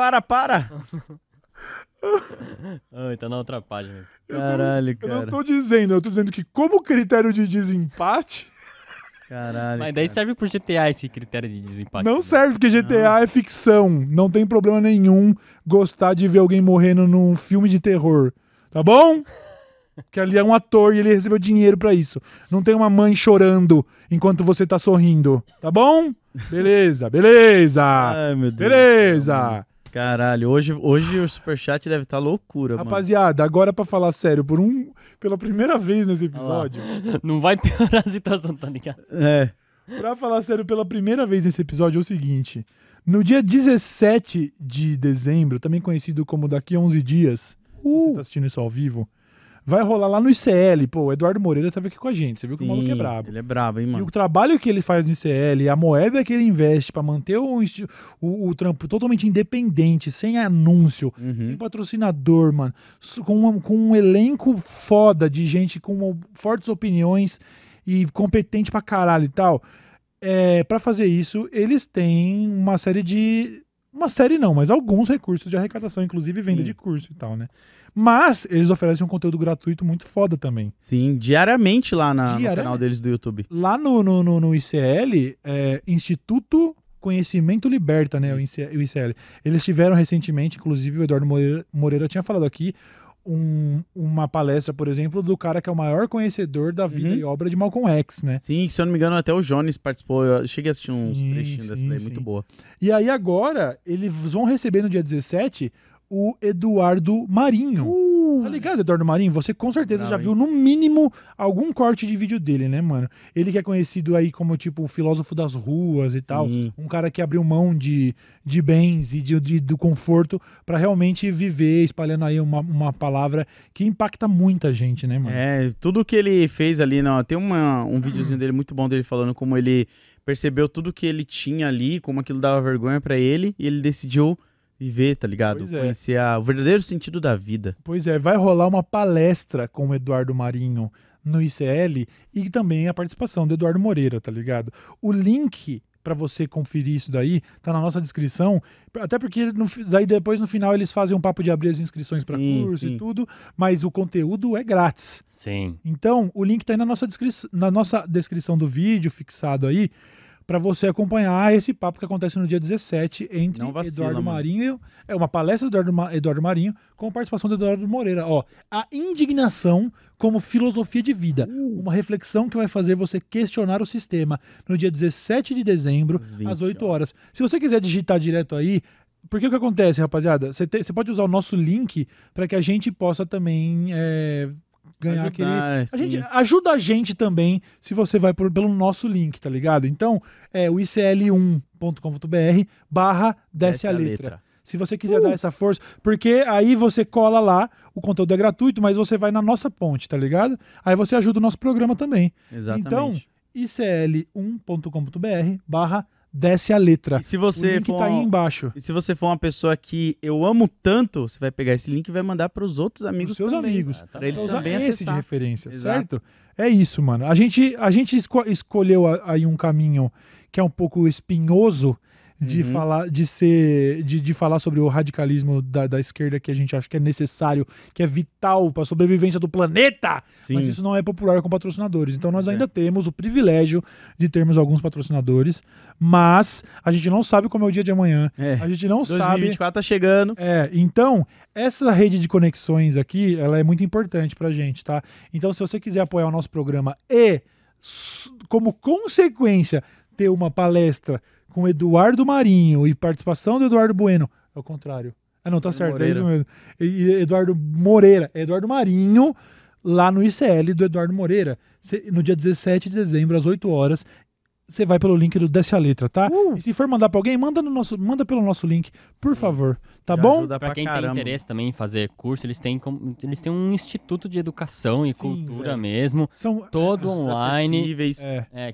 Então não outra página. Caralho, cara. Eu não tô dizendo, eu tô dizendo que como critério de desempate... Caralho. Mas daí serve pro GTA esse critério de desempate. Não serve, porque GTA é ficção. Não tem problema nenhum gostar de ver alguém morrendo num filme de terror. Tá bom? Que ali é um ator e ele recebeu dinheiro pra isso. Não tem uma mãe chorando enquanto você tá sorrindo. Tá bom? Beleza. Ai, meu Deus. Beleza. Caralho, hoje o Superchat deve estar loucura, Rapaziada, agora pra falar sério, pela primeira vez nesse episódio... Não vai piorar a situação, tá ligado? Pra falar sério, pela primeira vez nesse episódio é o seguinte. No dia 17 de dezembro, também conhecido como daqui a 11 dias, se você tá assistindo isso ao vivo, vai rolar lá no ICL. Pô, o Eduardo Moreira tava aqui com a gente. Você viu que o maluco é brabo. Ele é brabo, hein, mano? E o trabalho que ele faz no ICL, a moeda que ele investe pra manter o trampo totalmente independente, sem anúncio, sem patrocinador, mano, com um elenco foda de gente com fortes opiniões e competente pra caralho e tal. Pra fazer isso, eles têm uma série de... Uma série não, mas alguns recursos de arrecadação, inclusive venda de curso e tal, né? Mas eles oferecem um conteúdo gratuito muito foda também. Sim, diariamente lá no canal deles do YouTube. Lá no ICL, Instituto Conhecimento Liberta, né? O ICL. Eles tiveram recentemente, inclusive o Eduardo Moreira tinha falado aqui, uma palestra, por exemplo, do cara que é o maior conhecedor da vida e obra de Malcolm X, né? Sim, se eu não me engano, até o Jones participou. Eu cheguei a assistir uns trechinhos dessa daí, muito boa. E aí agora, eles vão receber no dia 17 o Eduardo Marinho. Tá ligado, Eduardo Marinho? Você com certeza já viu, no mínimo, algum corte de vídeo dele, né, mano? Ele que é conhecido aí como, tipo, o filósofo das ruas e tal. Um cara que abriu mão de bens e do conforto pra realmente viver, espalhando aí uma palavra que impacta muita gente, né, mano? Tudo que ele fez ali, tem um videozinho dele muito bom dele falando como ele percebeu tudo que ele tinha ali, como aquilo dava vergonha pra ele, e ele decidiu viver, tá ligado? Conhecer o verdadeiro sentido da vida. Pois é, vai rolar uma palestra com o Eduardo Marinho no ICL e também a participação do Eduardo Moreira, tá ligado? O link pra você conferir isso daí tá na nossa descrição, até porque daí depois no final eles fazem um papo de abrir as inscrições pra curso e tudo, mas o conteúdo é grátis. Sim. Então, o link tá aí na nossa descrição do vídeo fixado aí, para você acompanhar esse papo que acontece no dia 17 entre Eduardo Marinho. É uma palestra do Eduardo Marinho com participação do Eduardo Moreira. Ó, a indignação como filosofia de vida. Uma reflexão que vai fazer você questionar o sistema no dia 17 de dezembro, às 8 horas. Se você quiser digitar direto aí, porque o que acontece, rapaziada? Você pode usar o nosso link para que a gente possa também... ganhar ajuda a gente também se você vai pelo nosso link, tá ligado? Então, o icl1.com.br/desce a letra. Se você quiser dar essa força, porque aí você cola lá, o conteúdo é gratuito, mas você vai na nossa ponte, tá ligado? Aí você ajuda o nosso programa também. Exatamente. Então, icl1.com.br/desce Desce a Letra. E se O você link for tá aí embaixo. E se você for uma pessoa que eu amo tanto, você vai pegar esse link e vai mandar pros outros amigos Os seus também. amigos. Pra eles Pra usar também esse de acessar. referência, Exato. certo? É isso, mano. A gente escolheu aí um caminho que é um pouco espinhoso de Uhum. falar, de falar sobre o radicalismo da esquerda, que a gente acha que é necessário, que é vital para a sobrevivência do planeta, Sim. mas isso não é popular com patrocinadores. Então nós Pois é. ainda temos o privilégio de termos alguns patrocinadores, mas a gente não sabe como é o dia de amanhã. É. A gente não sabe. 2024 tá chegando. Então, essa rede de conexões aqui, ela é muito importante pra gente, tá? Então, se você quiser apoiar o nosso programa e, como consequência, ter uma palestra com Eduardo Marinho e participação do Eduardo Bueno, é o contrário. Ah, não, tá certo, Moreira. é isso mesmo. E Eduardo Moreira, Eduardo Marinho, lá no ICL do Eduardo Moreira, no dia 17 de dezembro, às 8 horas. Você vai pelo link do Desce a Letra, tá? E se for mandar pra alguém, manda pelo nosso link, por favor. Tá Já bom? ajuda Pra quem tem caramba. interesse também em fazer curso, eles têm um instituto de educação e Sim, cultura velho. mesmo, São todo online, Acessíveis.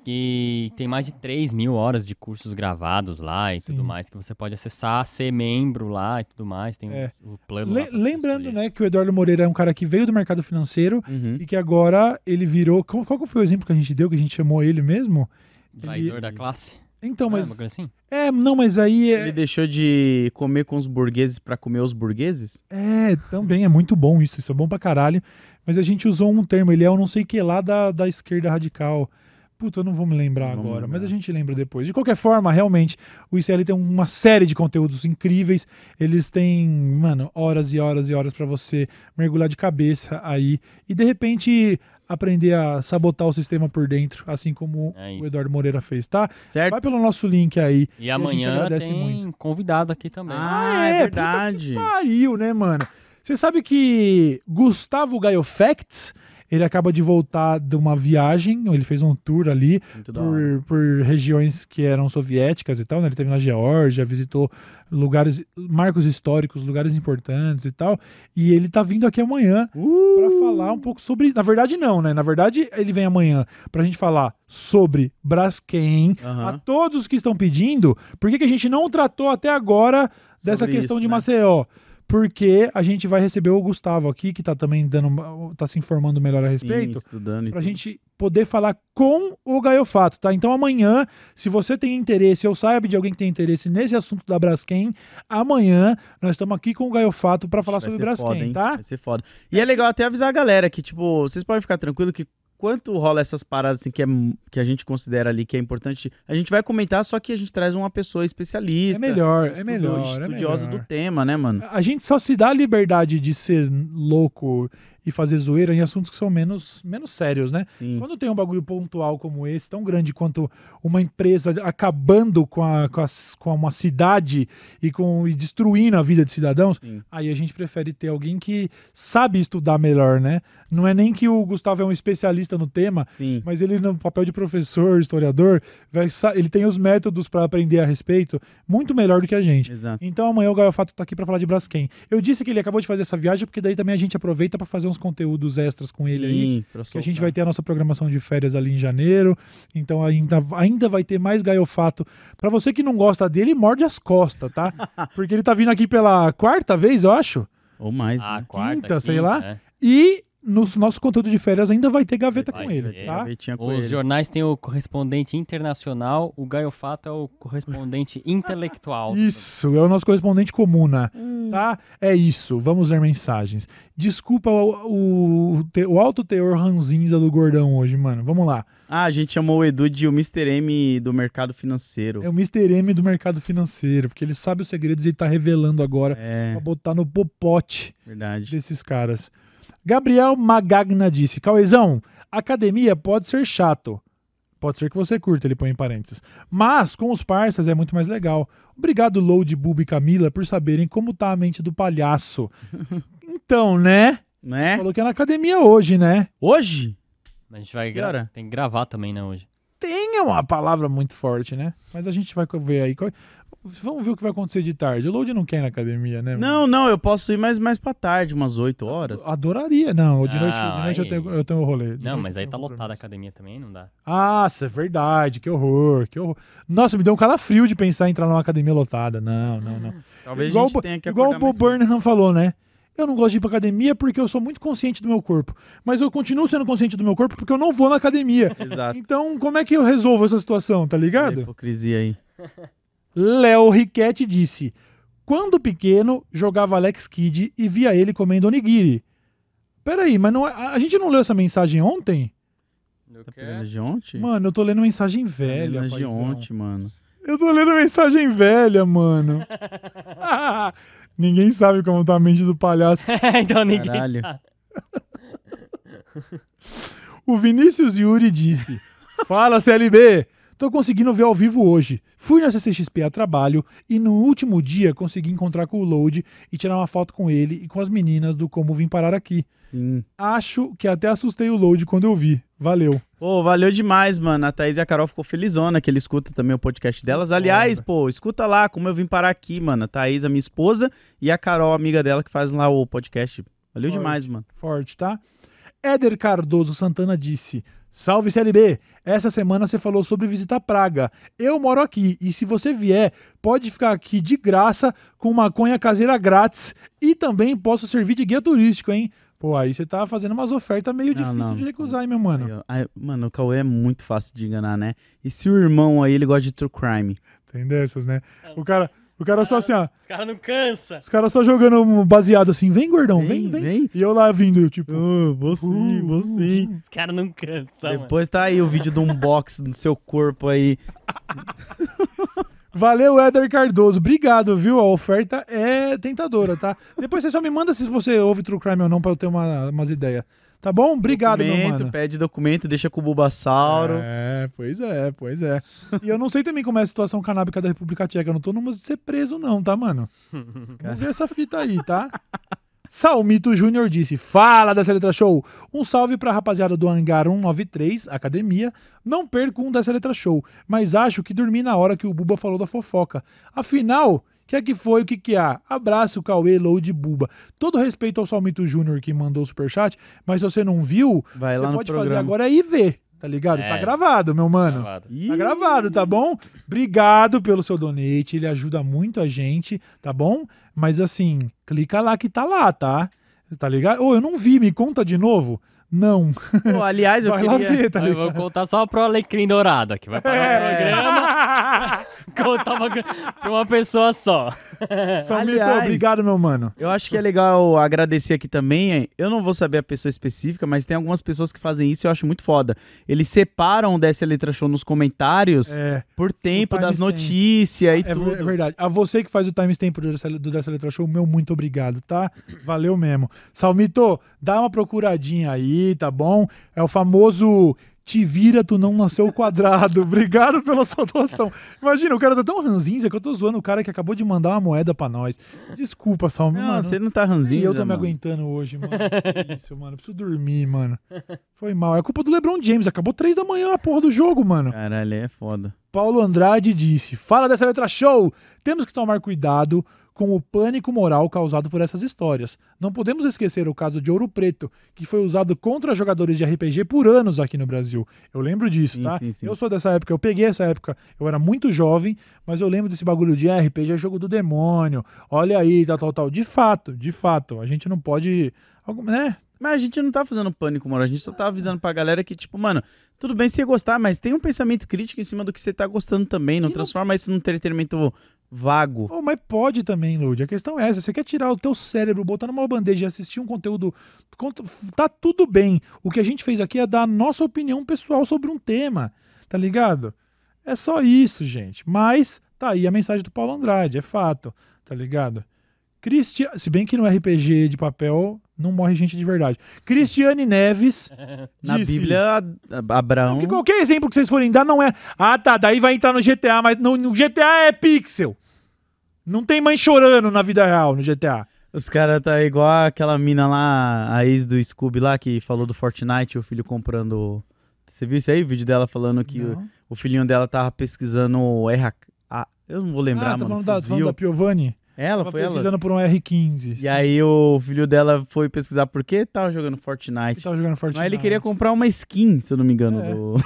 que tem mais de 3.000 horas de cursos gravados lá e tudo Sim. mais, que você pode acessar, ser membro lá e tudo mais, tem o plano lá pra você Lembrando, escolher. né, que o Eduardo Moreira é um cara que veio do mercado financeiro Uhum. e que agora ele virou. Qual que foi o exemplo que a gente deu, que a gente chamou ele mesmo? Traidor da classe. Então, Ah, mas. uma coisa assim? Não, mas aí. Ele deixou de comer com os burgueses pra comer os burgueses? Também é muito bom isso é bom pra caralho. Mas a gente usou um termo, ele é o não sei que lá da esquerda radical. Puta, eu não vou me lembrar Não vou agora, lembrar. mas a gente lembra depois. De qualquer forma, realmente, o ICL tem uma série de conteúdos incríveis. Eles têm, mano, horas e horas e horas pra você mergulhar de cabeça aí e, de repente, aprender a sabotar o sistema por dentro, assim como É o isso. Eduardo Moreira fez, tá? Certo? Vai pelo nosso link aí. E a gente amanhã agradece tem muito. convidado aqui também. Ah, é verdade. Puta que pariu, né, mano? Você sabe que Gustavo Gaio Facts, ele acaba de voltar de uma viagem, ele fez um tour ali Muito da hora. por regiões que eram soviéticas e tal, né? Ele esteve na Geórgia, visitou lugares, marcos históricos, lugares importantes e tal, e ele tá vindo aqui amanhã pra falar um pouco sobre... Na verdade não, né? Na verdade ele vem amanhã pra gente falar sobre Braskem, Aham. a todos que estão pedindo, por que a gente não tratou até agora dessa Sobre questão isso, de né? Maceió? Porque a gente vai receber o Gustavo aqui, que tá também tá se informando melhor a respeito, Sim, estudando e pra tudo. gente poder falar com o Gaiofato, tá? Então amanhã, se você tem interesse, ou sabe de alguém que tem interesse nesse assunto da Braskem, amanhã nós estamos aqui com o Gaiofato pra falar Vai sobre ser Braskem, foda, hein? tá? Vai ser foda. E é legal até avisar a galera que, tipo, vocês podem ficar tranquilo que quanto rola essas paradas assim que a gente considera ali que é importante, a gente vai comentar, só que a gente traz uma pessoa especialista. É melhor, é melhor. Estudiosa é melhor. do tema, né, mano? A gente só se dá a liberdade de ser louco e fazer zoeira em assuntos que são menos sérios, né? Sim. Quando tem um bagulho pontual como esse, tão grande quanto uma empresa acabando com uma cidade e destruindo a vida de cidadãos, Sim. aí a gente prefere ter alguém que sabe estudar melhor, né? Não é nem que o Gustavo é um especialista no tema, Sim. mas ele, no papel de professor, historiador, ele tem os métodos para aprender a respeito muito melhor do que a gente. Exato. Então amanhã o Gaiofato tá aqui pra falar de Braskem. Eu disse que ele acabou de fazer essa viagem porque daí também a gente aproveita pra fazer uns conteúdos extras com ele aí. Sim, pra Que a gente soltar. vai ter a nossa programação de férias ali em janeiro. Então ainda vai ter mais Gaiofato. Pra você que não gosta dele, morde as costas, tá? Porque ele tá vindo aqui pela quarta vez, eu acho. Ou mais, Ah, né? quarta, sei quinta, lá. né? E no nosso conteúdo de férias ainda vai ter gaveta Vai com ter, ele, tá? Gavetinha com Os ele. jornais têm o correspondente internacional, o Gaiofato é o correspondente intelectual. Isso, é o nosso correspondente comuna, tá? É isso, vamos ler mensagens. Desculpa o alto teor ranzinza do gordão hoje, mano. Vamos lá. Ah, a gente chamou o Edu de o Mr. M do mercado financeiro. É o Mr. M do mercado financeiro, porque ele sabe os segredos e ele tá revelando agora É, pra botar no popote verdade. desses caras. Gabriel Magagna disse: Cauezão, academia pode ser chato. Pode ser que você curta, ele põe em parênteses. Mas com os parças é muito mais legal. Obrigado, Load, Bubu e Camila, por saberem como tá a mente do palhaço. Então, né? Né? Falou que é na academia hoje, né? Hoje? A gente vai Que hora? tem que gravar também, né, hoje. Tem uma palavra muito forte, né? Mas a gente vai ver aí. Vamos ver o que vai acontecer de tarde. O Load não quer ir na academia, né? Não, eu posso ir mais pra tarde, umas 8 horas. Adoraria. Não, de noite aí- eu tenho rolê. De Não, noite mas eu aí tenho tá compromisso. lotada a academia também, não dá. Nossa, é verdade. Que horror, que horror. Nossa, me deu um calafrio de pensar em entrar numa academia lotada. Não. Talvez Igual, a gente tenha que igual o acordar Bob mais cedo. Burnham falou, né? Eu não gosto de ir pra academia porque eu sou muito consciente do meu corpo. Mas eu continuo sendo consciente do meu corpo porque eu não vou na academia. Exato. Então, como é que eu resolvo essa situação, tá Olha a ligado? hipocrisia aí. Léo Riquetti disse: quando pequeno, jogava Alex Kidd e via ele comendo onigiri. Peraí, mas não, a gente não leu essa mensagem ontem? Tá pegando de ontem? Mano, eu tô lendo mensagem Tá velha, lendo de paizão. ontem, mano. Eu tô lendo mensagem velha, mano. Ninguém sabe como tá a mente do palhaço. Então ninguém Caralho. sabe. O Vinícius Yuri disse: fala, CLB! Tô conseguindo ver ao vivo hoje. Fui na CCXP a trabalho e no último dia consegui encontrar com o Load e tirar uma foto com ele e com as meninas do Como Vim Parar Aqui. Sim. Acho que até assustei o Load quando eu vi. Valeu. Pô, valeu demais, mano. A Thaís e a Carol ficou felizona que ele escuta também o podcast delas. Aliás, pô, escuta lá Como Eu Vim Parar Aqui, mano. A Thaís, a minha esposa, e a Carol, amiga dela, que faz lá o podcast. Valeu Forte. demais, mano. Forte, tá? Éder Cardoso Santana disse: salve CLB, essa semana você falou sobre visitar Praga. Eu moro aqui e se você vier, pode ficar aqui de graça com maconha caseira grátis e também posso servir de guia turístico, hein? Pô, aí você tá fazendo umas ofertas meio difíceis de recusar, hein, meu mano? Aí, ó. Aí, mano, o Cauê é muito fácil de enganar, né? E se o irmão aí, ele gosta de true crime? Tem dessas, né? O cara só assim, ó. Os caras não cansam. Os caras só jogando um baseado assim, vem gordão, vem. Vem. E eu lá vindo, tipo... Vou sim. Os caras não cansam, mano. Depois tá aí o vídeo do unboxing do seu corpo aí. Valeu, Éder Cardoso. Obrigado, viu? A oferta é tentadora, tá? Depois você só me manda se você ouve True Crime ou não pra eu ter umas ideias. Tá bom? Obrigado, meu mano. Pede documento, deixa com o Bulbasauro. Pois é. E eu não sei também como é a situação canábica da República Tcheca. Eu não tô numa de ser preso não, tá, mano? Vamos ver essa fita aí, tá? Salmito Júnior disse: fala dessa letra show. Um salve pra rapaziada do Hangar 193, academia. Não perco um dessa letra show, mas acho que dormi na hora que o Buba falou da fofoca. Afinal, o que é que foi, o que que há? Abraço, Cauê, Load, Buba. Todo respeito ao Salmito Júnior que mandou o superchat, mas se você não viu, Vai você lá no pode fazer programa. agora e ver, tá ligado? É. Tá gravado, meu mano. Gravado. Ih, Tá gravado, tá bom? Obrigado pelo seu donate, ele ajuda muito a gente, tá bom? Mas assim, clica lá que tá lá, tá? Tá ligado? Ô, eu não vi, me conta de novo? Não. Pô, aliás, eu Vai lá queria... ver, tá Eu vou ligado? contar só pro Alecrim Dourado aqui. Vai parar o programa. Contar pra uma pessoa só. Salmito, Aliás, obrigado, meu mano. Eu acho que é legal agradecer aqui também. Eu não vou saber a pessoa específica, mas tem algumas pessoas que fazem isso e eu acho muito foda. Eles separam o Dessa Letra Show nos comentários por tempo das timestamp. notícias e tudo. É verdade. A você que faz o timestamp do Dessa Letra Show, meu muito obrigado, tá? Valeu mesmo. Salmito, dá uma procuradinha aí, tá bom? É o famoso te vira, tu não nasceu quadrado. Obrigado pela sua doação. Imagina, o cara tá tão ranzinza que eu tô zoando o cara que acabou de mandar uma moeda pra nós. Desculpa, Salmito. Não, você não tá ranzinho. E eu tô me aguentando hoje, mano. Que isso, mano. Eu preciso dormir, mano. Foi mal. É culpa do LeBron James. Acabou 3 da manhã a porra do jogo, mano. Caralho, é foda. Paulo Andrade disse: fala dessa letra show! Temos que tomar cuidado com o pânico moral causado por essas histórias. Não podemos esquecer o caso de Ouro Preto, que foi usado contra jogadores de RPG por anos aqui no Brasil. Eu lembro disso, Sim, tá? sim. Eu sou dessa época, eu peguei essa época, eu era muito jovem, mas eu lembro desse bagulho de RPG é jogo do demônio, olha aí, tal. De fato, a gente não pode, né? Mas a gente não tá fazendo pânico, mano. A gente só tá avisando pra galera que, tipo, mano, tudo bem você gostar, mas tem um pensamento crítico em cima do que você tá gostando também. Não transforma isso num entretenimento vago. Oh, mas pode também, Lud. A questão é essa. Você quer tirar o teu cérebro, botar numa bandeja e assistir um conteúdo... Tá tudo bem. O que a gente fez aqui é dar a nossa opinião pessoal sobre um tema. Tá ligado? É só isso, gente. Mas tá aí a mensagem do Paulo Andrade. É fato. Tá ligado? Se bem que no RPG de papel não morre gente de verdade. Cristiane Neves Na disse, Bíblia, Abraão... porque qualquer exemplo que vocês forem dar não é... Ah, tá, daí vai entrar no GTA, mas no GTA é pixel. Não tem mãe chorando na vida real no GTA. Os caras tá igual aquela mina lá, a ex do Scooby lá, que falou do Fortnite, o filho comprando... Você viu isso aí? O vídeo dela falando que o filhinho dela tava pesquisando Eu não vou lembrar, tá mano. falando da Piovani? Ela Tava foi ela. pesquisando por um R15. E aí o filho dela foi pesquisar por que tava jogando Fortnite. Tava jogando Fortnite. Mas ele queria comprar uma skin, se eu não me engano.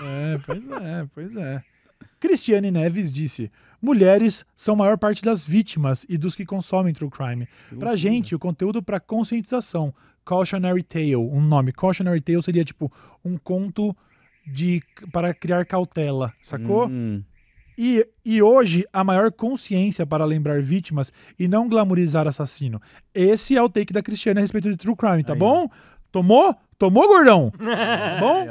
Pois é. Cristiane Neves disse: mulheres são a maior parte das vítimas e dos que consomem true crime. Pra gente, o conteúdo pra conscientização. Cautionary Tale, um nome. Cautionary Tale seria tipo um conto para criar cautela, sacou? E hoje, a maior consciência para lembrar vítimas e não glamorizar assassino. Esse é o take da Cristiane a respeito de true crime, tá bom? Tomou? Tomou, gordão? Tá bom?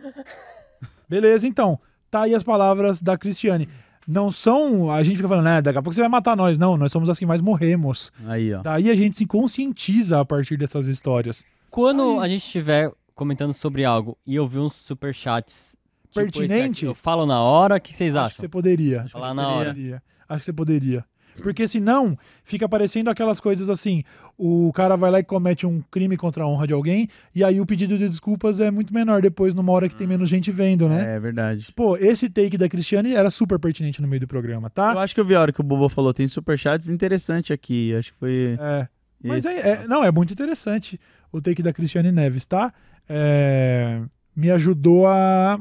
Beleza, então. Tá aí as palavras da Cristiane. Não são... A gente fica falando, né? Daqui a pouco você vai matar nós. Não, nós somos as que mais morremos. Aí, ó. Daí a gente se conscientiza a partir dessas histórias. Quando a gente estiver comentando sobre algo e eu ver uns superchats pertinente, eu falo na hora, o que vocês acham? Acho que você poderia. Falar na hora. Acho que você poderia. Porque senão, fica parecendo aquelas coisas assim, o cara vai lá e comete um crime contra a honra de alguém, e aí o pedido de desculpas é muito menor depois, numa hora que tem menos gente vendo, né? É verdade. Pô, esse take da Cristiane era super pertinente no meio do programa, tá? Eu acho que eu vi a hora que o Bobo falou, tem superchats interessante aqui, acho que foi... Mas é muito interessante o take da Cristiane Neves, tá? Me ajudou a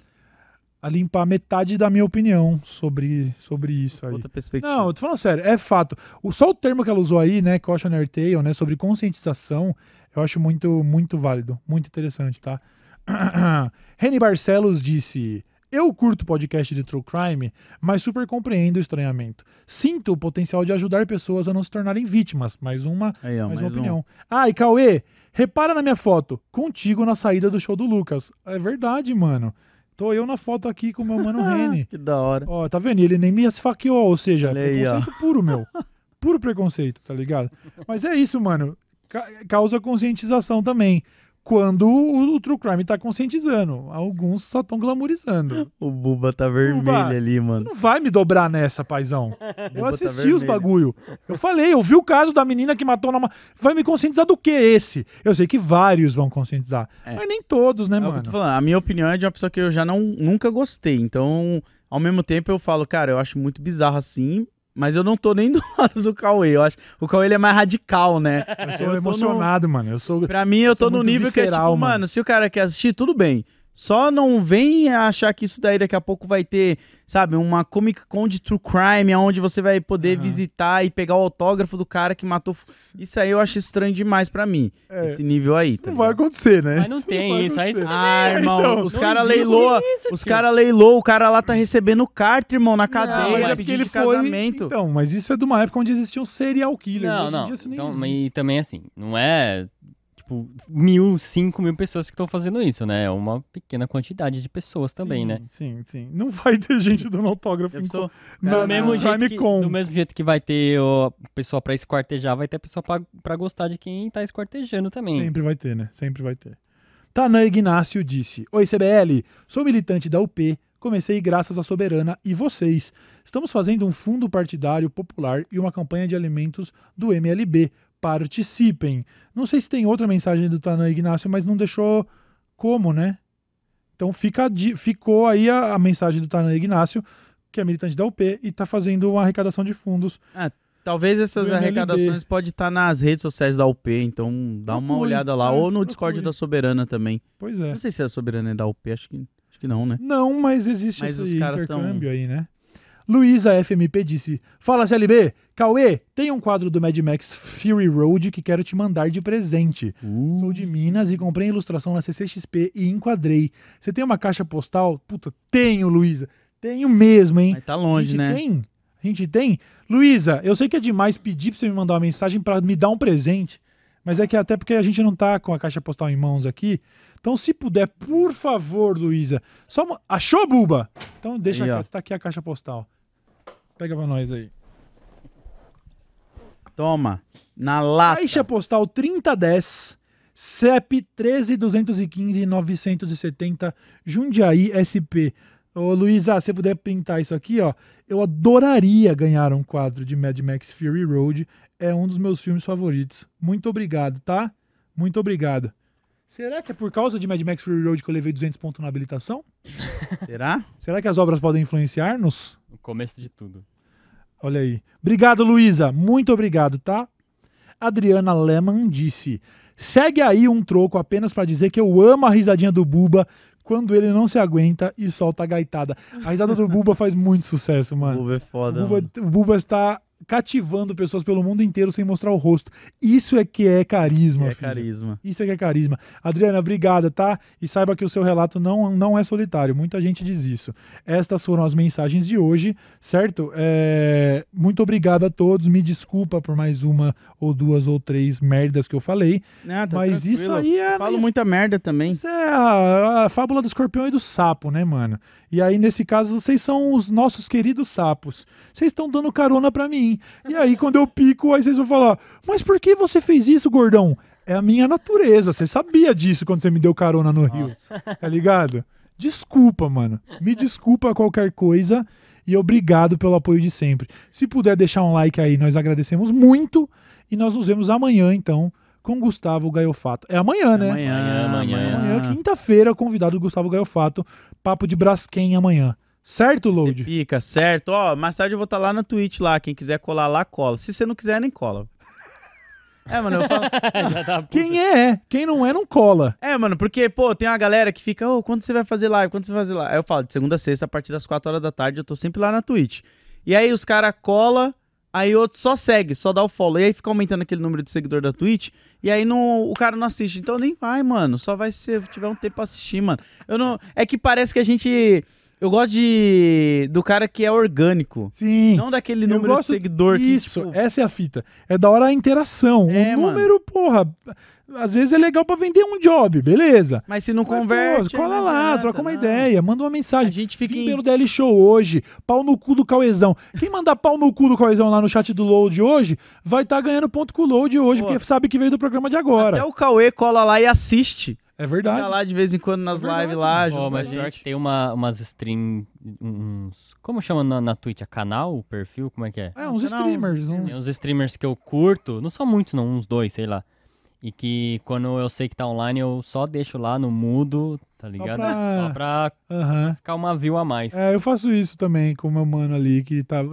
limpar metade da minha opinião sobre isso aí. Outra perspectiva. Não, eu tô falando sério, é fato. Só o termo que ela usou aí, né, cautionary tale, né, sobre conscientização, eu acho muito, muito válido, muito interessante, tá? Reni Barcelos disse: eu curto podcast de true crime, mas super compreendo o estranhamento. Sinto o potencial de ajudar pessoas a não se tornarem vítimas. Mais uma opinião. E Cauê, repara na minha foto, contigo na saída do show do Lucas. É verdade, mano. Tô eu na foto aqui com o meu mano Reni. Que da hora. Ó, tá vendo? Ele nem me esfaqueou, ou seja, aí, preconceito puro, meu. Puro preconceito, tá ligado? Mas é isso, mano. Causa conscientização também. Quando o true crime tá conscientizando. Alguns só estão glamorizando. O Buba tá vermelho ali, mano. Você não vai me dobrar nessa, paizão. Eu assisti os bagulho. Eu vi o caso da menina que matou na... Vai me conscientizar do que esse? Eu sei que vários vão conscientizar. Mas nem todos, né, mano? É o que eu tô falando. A minha opinião é de uma pessoa que eu já nunca gostei. Então, ao mesmo tempo, eu falo, cara, eu acho muito bizarro assim... Mas eu não tô nem do lado do Cauê. Eu acho o Cauê ele é mais radical, né? Eu sou emocionado, mano. Pra mim, eu tô no nível visceral, que é tipo, mano, se o cara quer assistir, tudo bem. Só não vem achar que isso daí daqui a pouco vai ter, sabe, uma Comic Con de True Crime, onde você vai poder visitar e pegar o autógrafo do cara que matou. Isso aí eu acho estranho demais pra mim. Esse nível aí. Tá não vai acontecer, né? Mas não tem isso. Aí você irmão, então, os caras leilou, o cara lá tá recebendo carta, irmão, na cadeia, mas pedido de casamento. Então, mas isso é de uma época onde existiam serial killers. Não. Então, e também assim, não é... Tipo, 1.000, 5.000 pessoas que estão fazendo isso, né? É uma pequena quantidade de pessoas também, né? Sim. Não vai ter gente dando autógrafo do mesmo jeito que vai ter a pessoa pra esquartejar, vai ter a pessoa pra gostar de quem tá esquartejando também. Sempre vai ter, né? Sempre vai ter. Tanan Ignácio disse: oi, CBL, sou militante da UP, comecei graças à Soberana e vocês. Estamos fazendo um fundo partidário popular e uma campanha de alimentos do MLB. Participem. Não sei se tem outra mensagem do Tanan Ignácio, mas não deixou como, né? Então ficou aí a mensagem do Tanan Ignácio, que é militante da UP e tá fazendo uma arrecadação de fundos. Talvez essas arrecadações podem estar nas redes sociais da UP, então dá uma olhada lá, ou no Discord da Soberana também. Pois é. Não sei se a Soberana é da UP, acho que não, né? Não, mas existe esse intercâmbio aí, né? Luísa FMP disse: fala, CLB, Cauê, tem um quadro do Mad Max Fury Road que quero te mandar de presente. Sou de Minas e comprei a ilustração na CCXP e enquadrei. Você tem uma caixa postal? Puta, tenho, Luísa. Tenho mesmo, hein? Mas tá longe, né? A gente tem? Luísa, eu sei que é demais pedir pra você me mandar uma mensagem pra me dar um presente, mas é que até porque a gente não tá com a caixa postal em mãos aqui. Então, se puder, por favor, Luísa. Achou, Buba? Então, deixa aqui, tá aqui a caixa postal. Pega pra nós aí. Toma, na lata. Caixa postal 3010, CEP 13.215.970, Jundiaí, SP. Ô, Luísa, se você puder printar isso aqui, ó, eu adoraria ganhar um quadro de Mad Max Fury Road. É um dos meus filmes favoritos. Muito obrigado, tá? Muito obrigado. Será que é por causa de Mad Max Fury Road que eu levei 200 pontos na habilitação? Será? Será que as obras podem influenciar-nos? O começo de tudo. Olha aí. Obrigado, Luísa. Muito obrigado, tá? Adriana Lehmann disse: segue aí um troco apenas pra dizer que eu amo a risadinha do Buba quando ele não se aguenta e solta a gaitada. A risada do Buba faz muito sucesso, mano. O Buba é foda. O Buba está cativando pessoas pelo mundo inteiro sem mostrar o rosto. Isso é que é carisma, filho. Carisma. Isso é que é carisma. Adriana, obrigada, tá? E saiba que o seu relato não é solitário. Muita gente diz isso. Estas foram as mensagens de hoje, certo? Muito obrigado a todos. Me desculpa por mais uma ou duas ou três merdas que eu falei. Tá mas tranquilo. isso aí é... Falo muita merda também. Isso é a fábula do escorpião e do sapo, né, mano? E aí, nesse caso, vocês são os nossos queridos sapos. Vocês estão dando carona pra mim. E aí, quando eu pico, aí vocês vão falar: mas por que você fez isso, gordão? É a minha natureza. Você sabia disso quando você me deu carona no Rio. Tá ligado? Desculpa, mano. Me desculpa qualquer coisa. E obrigado pelo apoio de sempre. Se puder deixar um like aí, nós agradecemos muito. E nós nos vemos amanhã, então, com Gustavo Gaiofato. É amanhã, né? Amanhã, quinta-feira, convidado do Gustavo Gaiofato. Papo de Braskem amanhã. Certo, Load? Você pica, certo. Ó, mais tarde eu vou estar lá na Twitch lá. Quem quiser colar lá, cola. Se você não quiser, nem cola. Mano, eu falo... Quem é? Quem não é, não cola. Mano, porque, pô, tem uma galera que fica: quando você vai fazer live? Quando você vai fazer live? Aí eu falo: de segunda a sexta, a partir das 4 horas da tarde, eu tô sempre lá na Twitch. E aí os caras colam, aí outro só segue, só dá o follow. E aí fica aumentando aquele número de seguidor da Twitch. E aí o cara não assiste. Então nem vai, mano. Só vai se tiver um tempo pra assistir, mano. É que parece que a gente... Eu gosto do cara que é orgânico. Sim. Não daquele número de seguidor que... Isso, essa é a fita. É da hora a interação. O número, porra... Às vezes é legal pra vender um job, beleza. Mas se não converte... Pô, cola lá, troca uma ideia, manda uma mensagem. A gente fica Vim pelo DL Show hoje, pau no cu do Cauezão. Quem mandar pau no cu do Cauezão lá no chat do Load hoje, vai estar ganhando ponto com o Load hoje, porque sabe que veio do programa de agora. Até o Cauê cola lá e assiste. É verdade. Fica lá de vez em quando nas lives lá, junto com a mas pior gente. que tem umas stream... Como chama na Twitch? É canal? Perfil? Como é que é? Uns streamers. Tem uns streamers que eu curto. Não são muitos, não. Uns 2, sei lá. E que quando eu sei que tá online, eu só deixo lá no mudo, tá ligado? Só pra ficar uma view a mais. Eu faço isso também com o meu mano ali, que tava,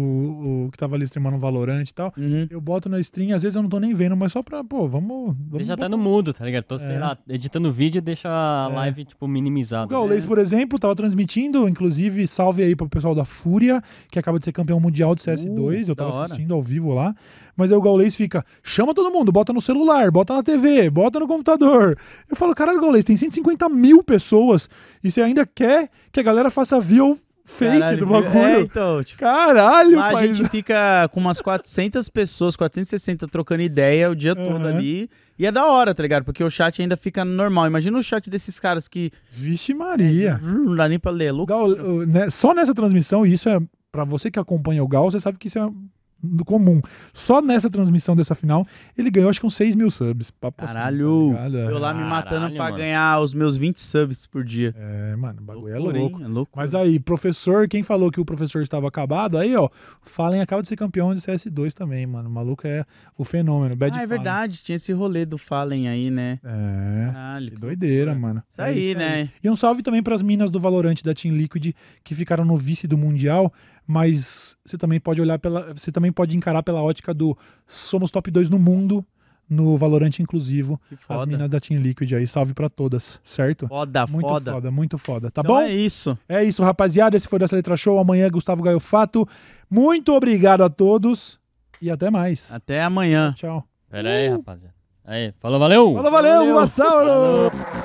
o que tava ali streamando um Valorant e tal. Eu boto na stream, às vezes eu não tô nem vendo, mas só pra, vamos Deixa até no mudo, tá ligado? Tô, sei lá, editando vídeo e deixa a live, tipo, minimizada. O Gaules, por exemplo, tava transmitindo, inclusive, salve aí pro pessoal da Fúria, que acaba de ser campeão mundial de CS2, eu tava assistindo ao vivo lá. Mas aí o Gaules fica: chama todo mundo, bota no celular, bota na TV, bota no computador. Eu falo: caralho, Gaules, tem 150 mil pessoas e você ainda quer que a galera faça view fake do bagulho? Então, tipo, caralho, lá pai. A gente fica com umas 400 pessoas, 460 trocando ideia o dia todo ali. E é da hora, tá ligado? Porque o chat ainda fica normal. Imagina o chat desses caras que... Vixe Maria. Não dá nem pra ler. Só nessa transmissão, e isso é pra você que acompanha o Gal, você sabe que isso é comum. Só nessa transmissão dessa final, ele ganhou acho que uns 6 mil subs. Caralho! Assim, tá eu lá me matando pra ganhar os meus 20 subs por dia. Mano, o bagulho é louco. É louco. Mas aí, professor, quem falou que o professor estava acabado, aí, ó, Fallen acaba de ser campeão de CS2 também, mano. O maluco é o fenômeno. Bad é verdade, tinha esse rolê do Fallen aí, né? Caralho, que doideira, mano. Isso aí, né? E um salve também pras minas do Valorant da Team Liquid, que ficaram no vice do Mundial, mas você também pode você também pode encarar pela ótica do somos top 2 no mundo no Valorant inclusivo. As minas da Team Liquid aí, salve pra todas, certo? Muito foda, tá então bom? É isso, rapaziada, esse foi dessa Letra Show, amanhã Gustavo Gaiofato. Muito obrigado a todos e até mais. Até amanhã. Tchau. Pera aí, rapaziada. Aí, falou, valeu! Valeu, Vassalho!